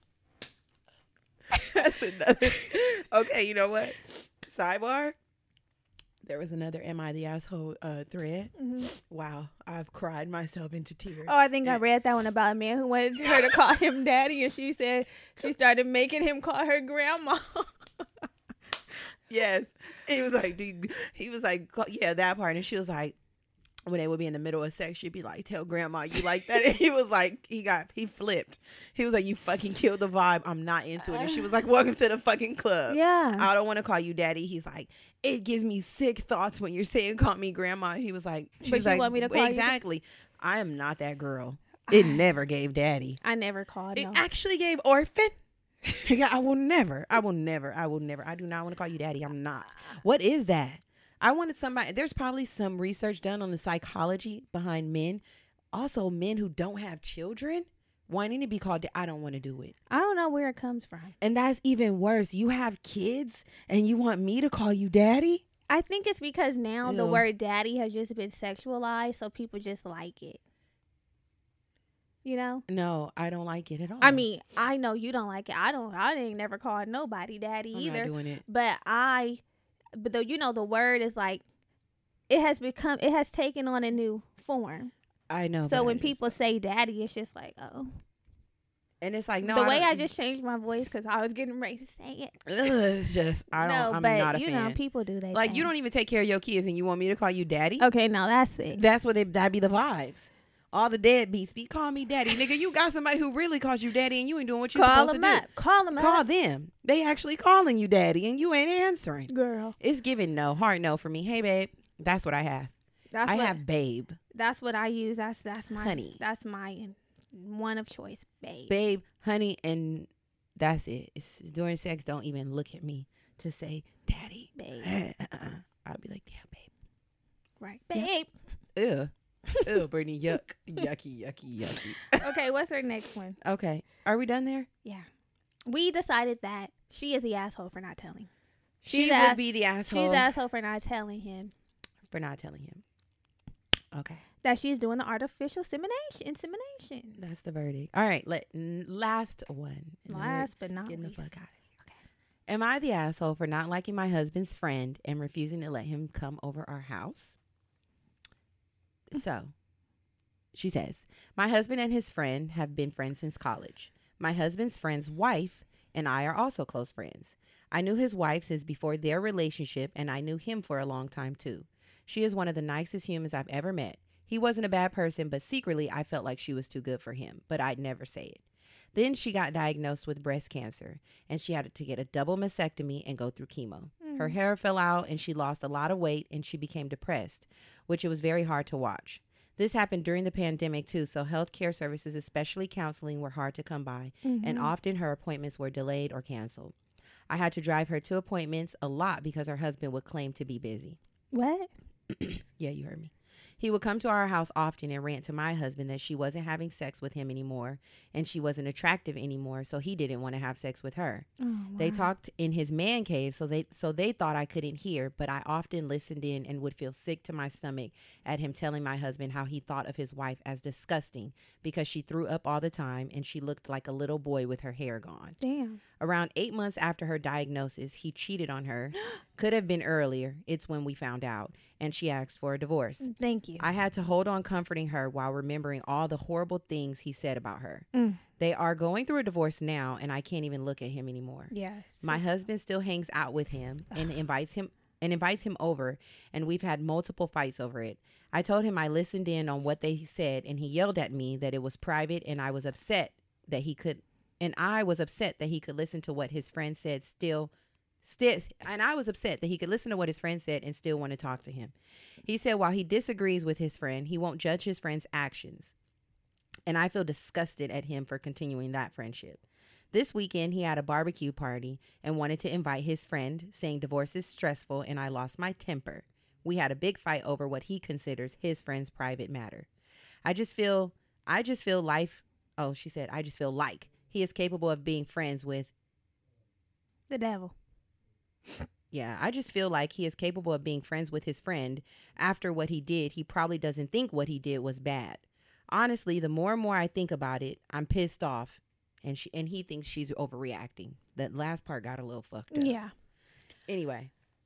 That's another. Okay, you know what? Sidebar. There was another "Am I the Asshole" thread.
Mm-hmm.
Wow, I've cried myself into tears.
Oh, I think I read that one about a man who wanted her to call him daddy, and she said she started making him call her grandma.
Yes, he was like, yeah, that part, and she was like, when they would be in the middle of sex, she'd be like, tell grandma you like that. And he was like, he flipped. He was like, you fucking killed the vibe. I'm not into it. And she was like, welcome to the fucking club.
Yeah.
I don't want to call you daddy. He's like, it gives me sick thoughts when you're saying call me grandma. He was like,
But you want me to call you
exactly. I am not that girl. It never gave daddy.
I never called.
It
No.
actually gave orphan. Yeah, I will never. I do not want to call you daddy. I'm not. What is that? I wanted somebody. There's probably some research done on the psychology behind men. Also, men who don't have children wanting to be called. I don't want to do it.
I don't know where it comes from.
And that's even worse. You have kids and you want me to call you daddy?
I think it's because now the
Ew.
word daddy has just been sexualized, so people just like it. You know?
No, I don't like it at all.
I mean, I know you don't like it. I ain't never called nobody daddy
I'm
either.
not doing it.
But though, you know, the word is like, it has taken on a new form.
I know.
So
but
when people say daddy, it's just like, oh.
and it's like, no,
The way
don't-
I just changed my voice because I was getting ready to say it.
Ugh, it's just, I'm
but
not a
you
fan.
know, people do that.
Like, you don't even take care of your kids and you want me to call you daddy?
Okay, now that's it.
That's what that'd be the vibes. All the deadbeats be call me daddy. Nigga, you got somebody who really calls you daddy and you ain't doing what you're
Call
supposed
them
to
up. Call them
do. Call
up.
them. They actually calling you daddy and you ain't answering.
Girl.
It's giving no, hard no for me. Hey, babe. That's what I have. I have babe.
That's what I use. That's my
Honey.
That's my one of choice, babe.
Babe, honey, and that's it. It's during sex, don't even look at me to say, daddy.
Babe.
I'll be like, yeah, babe.
Right.
Yeah.
Babe.
Ew. Ew, Brittany, yuck. Yucky.
Okay, what's her next one?
Okay. Are we done there?
Yeah. We decided that she is the asshole for not telling.
She
She's
would be the asshole.
She's the asshole for not telling him.
For not telling him. Okay.
That she's doing the artificial insemination.
That's the verdict. All right. Last one. And then
Last but not
getting
least.
the fuck out of here. Okay. Am I the asshole for not liking my husband's friend and refusing to let him come over our house? So, she says, my husband and his friend have been friends since college. My husband's friend's wife and I are also close friends. I knew his wife since before their relationship, and I knew him for a long time, too. She is one of the nicest humans I've ever met. He wasn't a bad person, but secretly I felt like she was too good for him, but I'd never say it. Then she got diagnosed with breast cancer, and she had to get a double mastectomy and go through chemo. Her hair fell out, and she lost a lot of weight, and she became depressed, which it was very hard to watch. This happened during the pandemic, too, so healthcare services, especially counseling, were hard to come by, and often her appointments were delayed or canceled. I had to drive her to appointments a lot because her husband would claim to be busy.
What?
Yeah, you heard me. He would come to our house often and rant to my husband that she wasn't having sex with him anymore and she wasn't attractive anymore, so he didn't want to have sex with her.
Oh, wow.
They talked in his man cave, so they thought I couldn't hear, but I often listened in and would feel sick to my stomach at him telling my husband how he thought of his wife as disgusting because she threw up all the time and she looked like a little boy with her hair gone.
Damn.
Around 8 months after her diagnosis, he cheated on her. Could have been earlier. It's when we found out. And she asked for a divorce.
Thank you.
I had to hold on comforting her while remembering all the horrible things he said about her. They are going through a divorce now, and I can't even look at him anymore.
Yes.
My husband still hangs out with him and invites him over, and we've had multiple fights over it. I told him I listened in on what they said, and he yelled at me that it was private, and I was upset that he could listen to what his friend said and I was upset that he could listen to what his friend said and still want to talk to him. He said while he disagrees with his friend, he won't judge his friend's actions. And I feel disgusted at him for continuing that friendship. This weekend, he had a barbecue party and wanted to invite his friend, saying divorce is stressful, and I lost my temper. We had a big fight over what he considers his friend's private matter. I just feel like he is capable of being friends with
the devil.
Yeah, I just feel like he is capable of being friends with his friend. After what he did, he probably doesn't think what he did was bad. Honestly, the more and more I think about it, I'm pissed off. And he thinks she's overreacting. That last part got a little fucked up.
Yeah.
Anyway.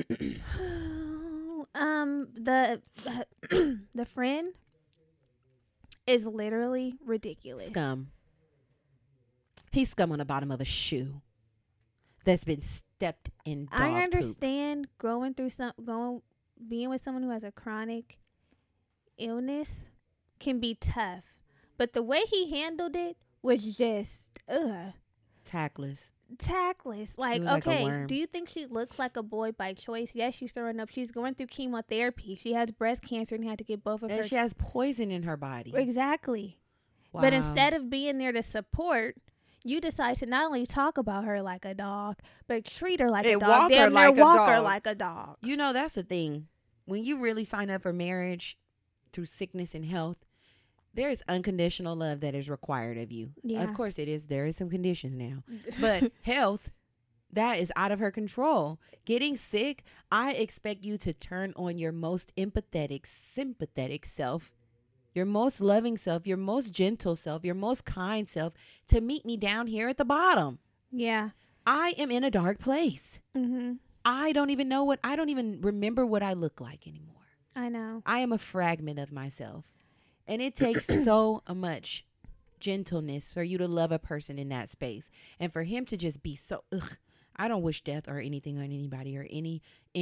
The friend is literally ridiculous.
Scum. He's scum on the bottom of a shoe that's been stepped in dog
I understand being with someone who has a chronic illness can be tough, but the way he handled it was just
tactless.
Like,
was like a
okay,
worm.
do you think she looks like a boy by choice? Yes, she's throwing up. She's going through chemotherapy. She has breast cancer and had to get both of her.
And she has poison in her body.
Exactly.
Wow.
But instead of being there to support, you decide to not only talk about her like a dog, but treat her like a dog.
Walk her
Damn near
like a
walk her
dog.
like a dog.
You know, that's the thing. When you really sign up for marriage through sickness and health, there is unconditional love that is required of you.
Yeah.
Of course it is. There is some conditions now. But health, that is out of her control. Getting sick, I expect you to turn on your most empathetic, sympathetic self, your most loving self, your most gentle self, your most kind self to meet me down here at the bottom.
Yeah.
I am in a dark place.
Mm-hmm.
I don't even remember what I look like anymore.
I know.
I am a fragment of myself. And it takes so much gentleness for you to love a person in that space. And for him to just be so, I don't wish death or anything on anybody or any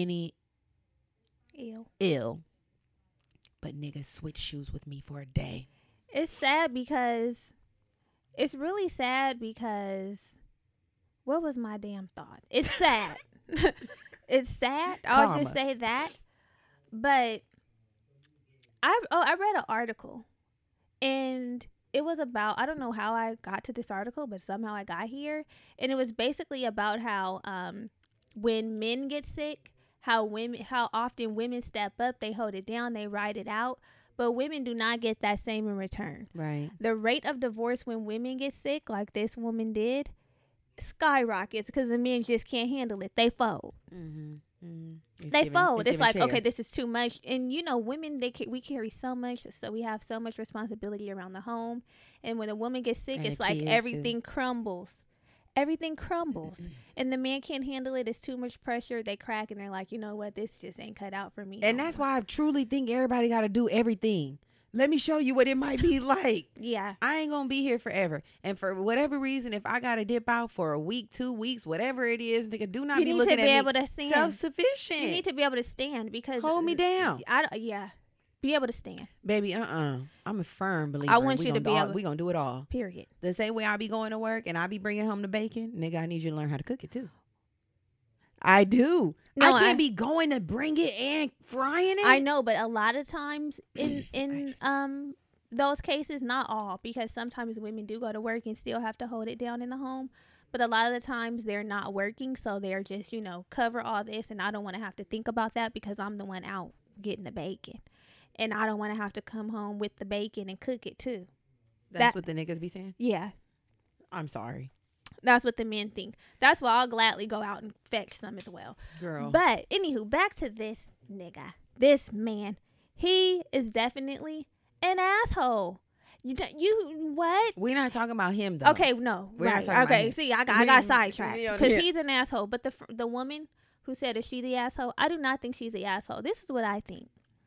ill. But nigga, switch shoes with me for a day.
It's really sad because what was my damn thought? It's sad. It's sad. I'll just say that. But I read an article, and about, I don't know how I got to this article, but somehow I got here. And it was basically about how when men get sick, how often women step up, they hold it down, they ride it out. But women do not get that same in return.
Right.
The rate of divorce when women get sick, like this woman did, skyrockets because the men just can't handle it. They fold.
Mm-hmm. Mm-hmm.
They fold. It's like,
chair.
okay, this is too much. And you know, women, we carry so much, so we have so much responsibility around the home. And when a woman gets sick,
And
it's
the
like
kids,
everything crumbles. Everything crumbles. And the man can't handle it. It's too much pressure. They crack and they're like, you know what? This just ain't cut out for me.
And
no
that's
more.
why I truly think everybody got to do everything. Let me show you what it might be like.
Yeah.
I ain't going to be here forever. And for whatever reason, if I got to dip out for a week, 2 weeks, whatever it is, nigga, do not
You
be
need
looking
to
at
be
me
able to stand.
self-sufficient.
You need to be able to stand because
Hold me down.
Yeah. Be able to stand.
Baby, I'm a firm believer.
I want you to be able.
We going to do it all.
Period.
The same way I be going to work and I be bringing home the bacon, nigga, I need you to learn how to cook it too. I do.
No,
I can't be going to bring it and frying it.
I know, but a lot of times in those cases, not all, because sometimes women do go to work and still have to hold it down in the home. But a lot of the times they're not working, so they're just, cover all this, and I don't want to have to think about that because I'm the one out getting the bacon. And I don't want to have to come home with the bacon and cook it too.
That's what the niggas be saying?
Yeah.
I'm sorry.
That's what the men think. That's why I'll gladly go out and fetch some as well.
Girl.
But anywho, back to this nigga, this man. He is definitely an asshole. You what?
We're not talking about him though.
Okay, no,
We're not
right?
talking about
Okay,
him.
see, I got sidetracked
we on
because
him.
he's an asshole. But the woman who said, "Is she the asshole?" I do not think she's the asshole. This is what I think.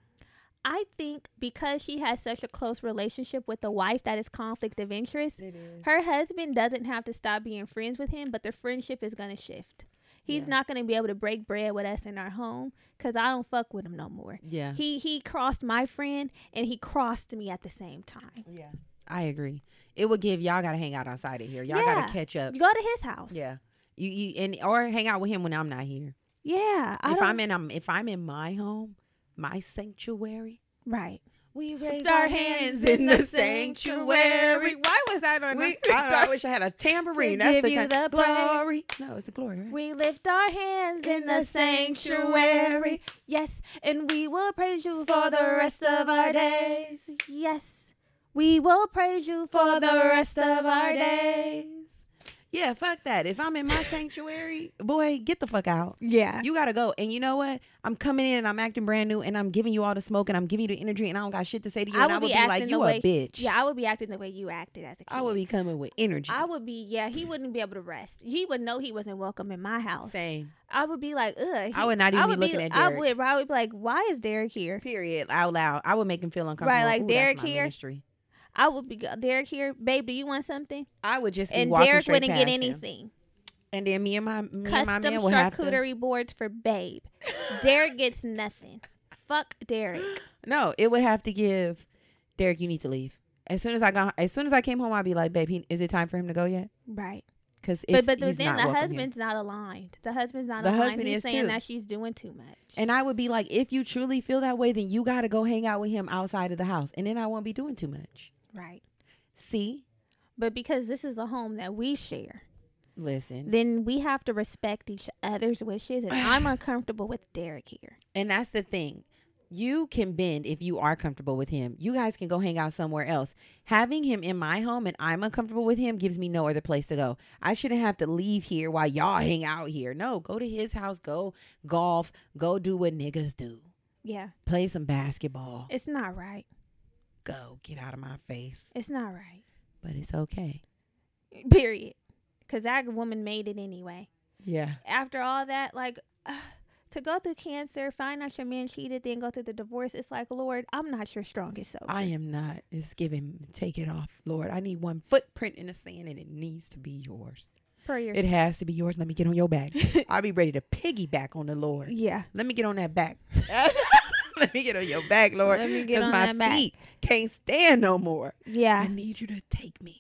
I think because she has such a close relationship with the wife, that is conflict of interest.
It is.
Her husband doesn't have to stop being friends with him, but the friendship is going to shift. He's
Yeah.
not going to be able to break bread with us in our home because I don't fuck with him no more.
Yeah.
He crossed my friend and he crossed me at the same time.
Yeah. I agree. It would give y'all gotta hang out outside of here. Y'all
Yeah.
gotta catch up.
You go to his house.
Yeah. You and or hang out with him when I'm not here.
Yeah.
If I'm in my home, my sanctuary,
right.
we raise
Our
our hands in the sanctuary.
Why was that on
I wish I had a tambourine.
To
That's
give
the
you
kind.
the praise.
Glory. No, it's the glory. Right?
We lift our hands in the sanctuary. Yes, and we will praise you for the rest of our days. Yes, we will praise you for the rest of our days.
Yeah, fuck that. If I'm in my sanctuary, boy, get the fuck out.
Yeah.
You gotta go. And you know what? I'm coming in and I'm acting brand new and I'm giving you all the smoke and I'm giving you the energy and I don't got shit to say to you. And I would be like, you a bitch.
Yeah, I would be acting the way you acted as a kid.
I would be coming with energy.
I would be, he wouldn't be able to rest. He would know he wasn't welcome in my house.
Same.
I would be like, ugh.
I would not even be looking at Derek.
I would be like, why is Derek here?
Period. Out loud. I would make him feel uncomfortable.
Right, like
Ooh,
Derek
that's my
here.
Ministry.
I would be, Derek here, babe, do you want something?
I would just be
And
walking
Derek
straight
wouldn't get
past him.
anything.
And then me and my
Custom
man would have to.
charcuterie boards for babe. Derek gets nothing. Fuck Derek.
No, it would have to give Derek, you need to leave. As soon as I came home, I'd be like, babe, is it time for him to go yet?
Right.
Because
But then
he's
the
not welcome here.
husband's not aligned. The husband's not
The
aligned.
husband
He's
is
saying
too.
that she's doing too much.
And I would be like, if you truly feel that way, then you got to go hang out with him outside of the house. And then I won't be doing too much.
Right.
See?
But because this is the home that we share,
Listen.
then we have to respect each other's wishes. And I'm uncomfortable with Derek here.
And that's the thing. You can bend if you are comfortable with him. You guys can go hang out somewhere else. Having him in my home and I'm uncomfortable with him gives me no other place to go. I shouldn't have to leave here while y'all hang out here. No, go to his house, go golf, go do what niggas do.
Yeah.
Play some basketball.
It's not right.
Go, get out of my face.
It's not right.
But it's okay.
Period. Because that woman made it anyway.
Yeah.
After all that, like, to go through cancer, find out your man cheated, then go through the divorce, it's like, Lord, I'm not your strongest soldier.
I am not. It's giving, take it off, Lord. I need one footprint in the sand and it needs to be yours.
Per your
It has to be yours. Let me get on your back. I'll be ready to piggyback on the Lord.
Yeah.
Let me get on that back. Let me get on your back, Lord.
Let me get on
my
that back.
feet can't stand no more.
Yeah.
I need you to take me.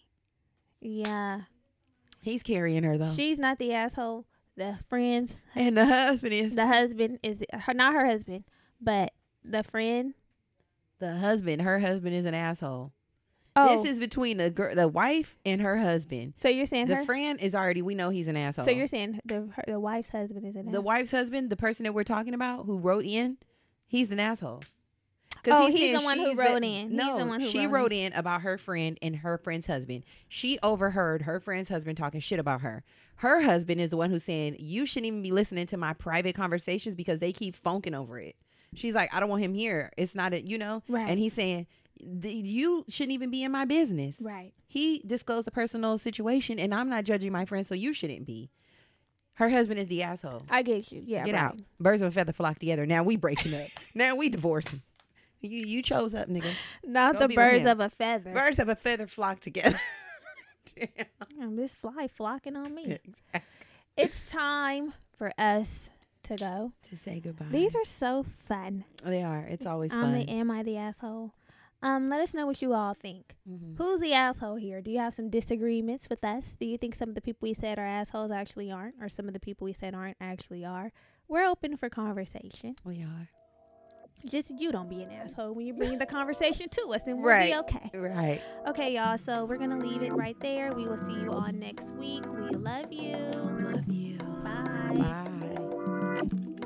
Yeah.
He's carrying her, though.
She's not the asshole. The friends,
And the husband is.
the husband is not her husband, but the friend.
The husband, her husband is an asshole.
Oh,
This is between the wife and her husband.
so you're saying
The
her?
friend is already, we know he's an asshole.
So you're saying the wife's husband is an
the
asshole.
wife's husband, the person that we're talking about who wrote in, he's an asshole.
Oh, he's
saying
the one who
she's
wrote in. He's
No,
the one who
she
wrote
wrote in about her friend and her friend's husband. She overheard her friend's husband talking shit about her. Her husband is the one who's saying, you shouldn't even be listening to my private conversations because they keep phonking over it. She's like, I don't want him here. It's not
Right.
And he's saying, you shouldn't even be in my business.
Right.
He disclosed a personal situation and I'm not judging my friend, so you shouldn't be. Her husband is the asshole.
I get you. Yeah.
Get
right.
out. Birds of a feather flock together. Now we breaking up. Now we divorcing. You chose up, nigga.
Not
Go
the
be with
birds
him.
of a feather.
Birds of a feather flock together.
This fly flocking on me.
Exactly.
It's time for us to go.
To say goodbye.
These are so fun.
They are. It's always
Am
fun.
I the asshole? Let us know what you all think.
Mhm.
Who's the asshole here? Do you have some disagreements with us? Do you think some of the people we said are assholes actually aren't, or some of the people we said aren't actually are? We're open for conversation.
We are.
Just you don't be an asshole when you bring the conversation to us, and we'll
Right.
be okay.
Right.
Okay, y'all. So we're gonna leave it right there. We will see you all next week. We love you.
Love you.
Bye.
Bye.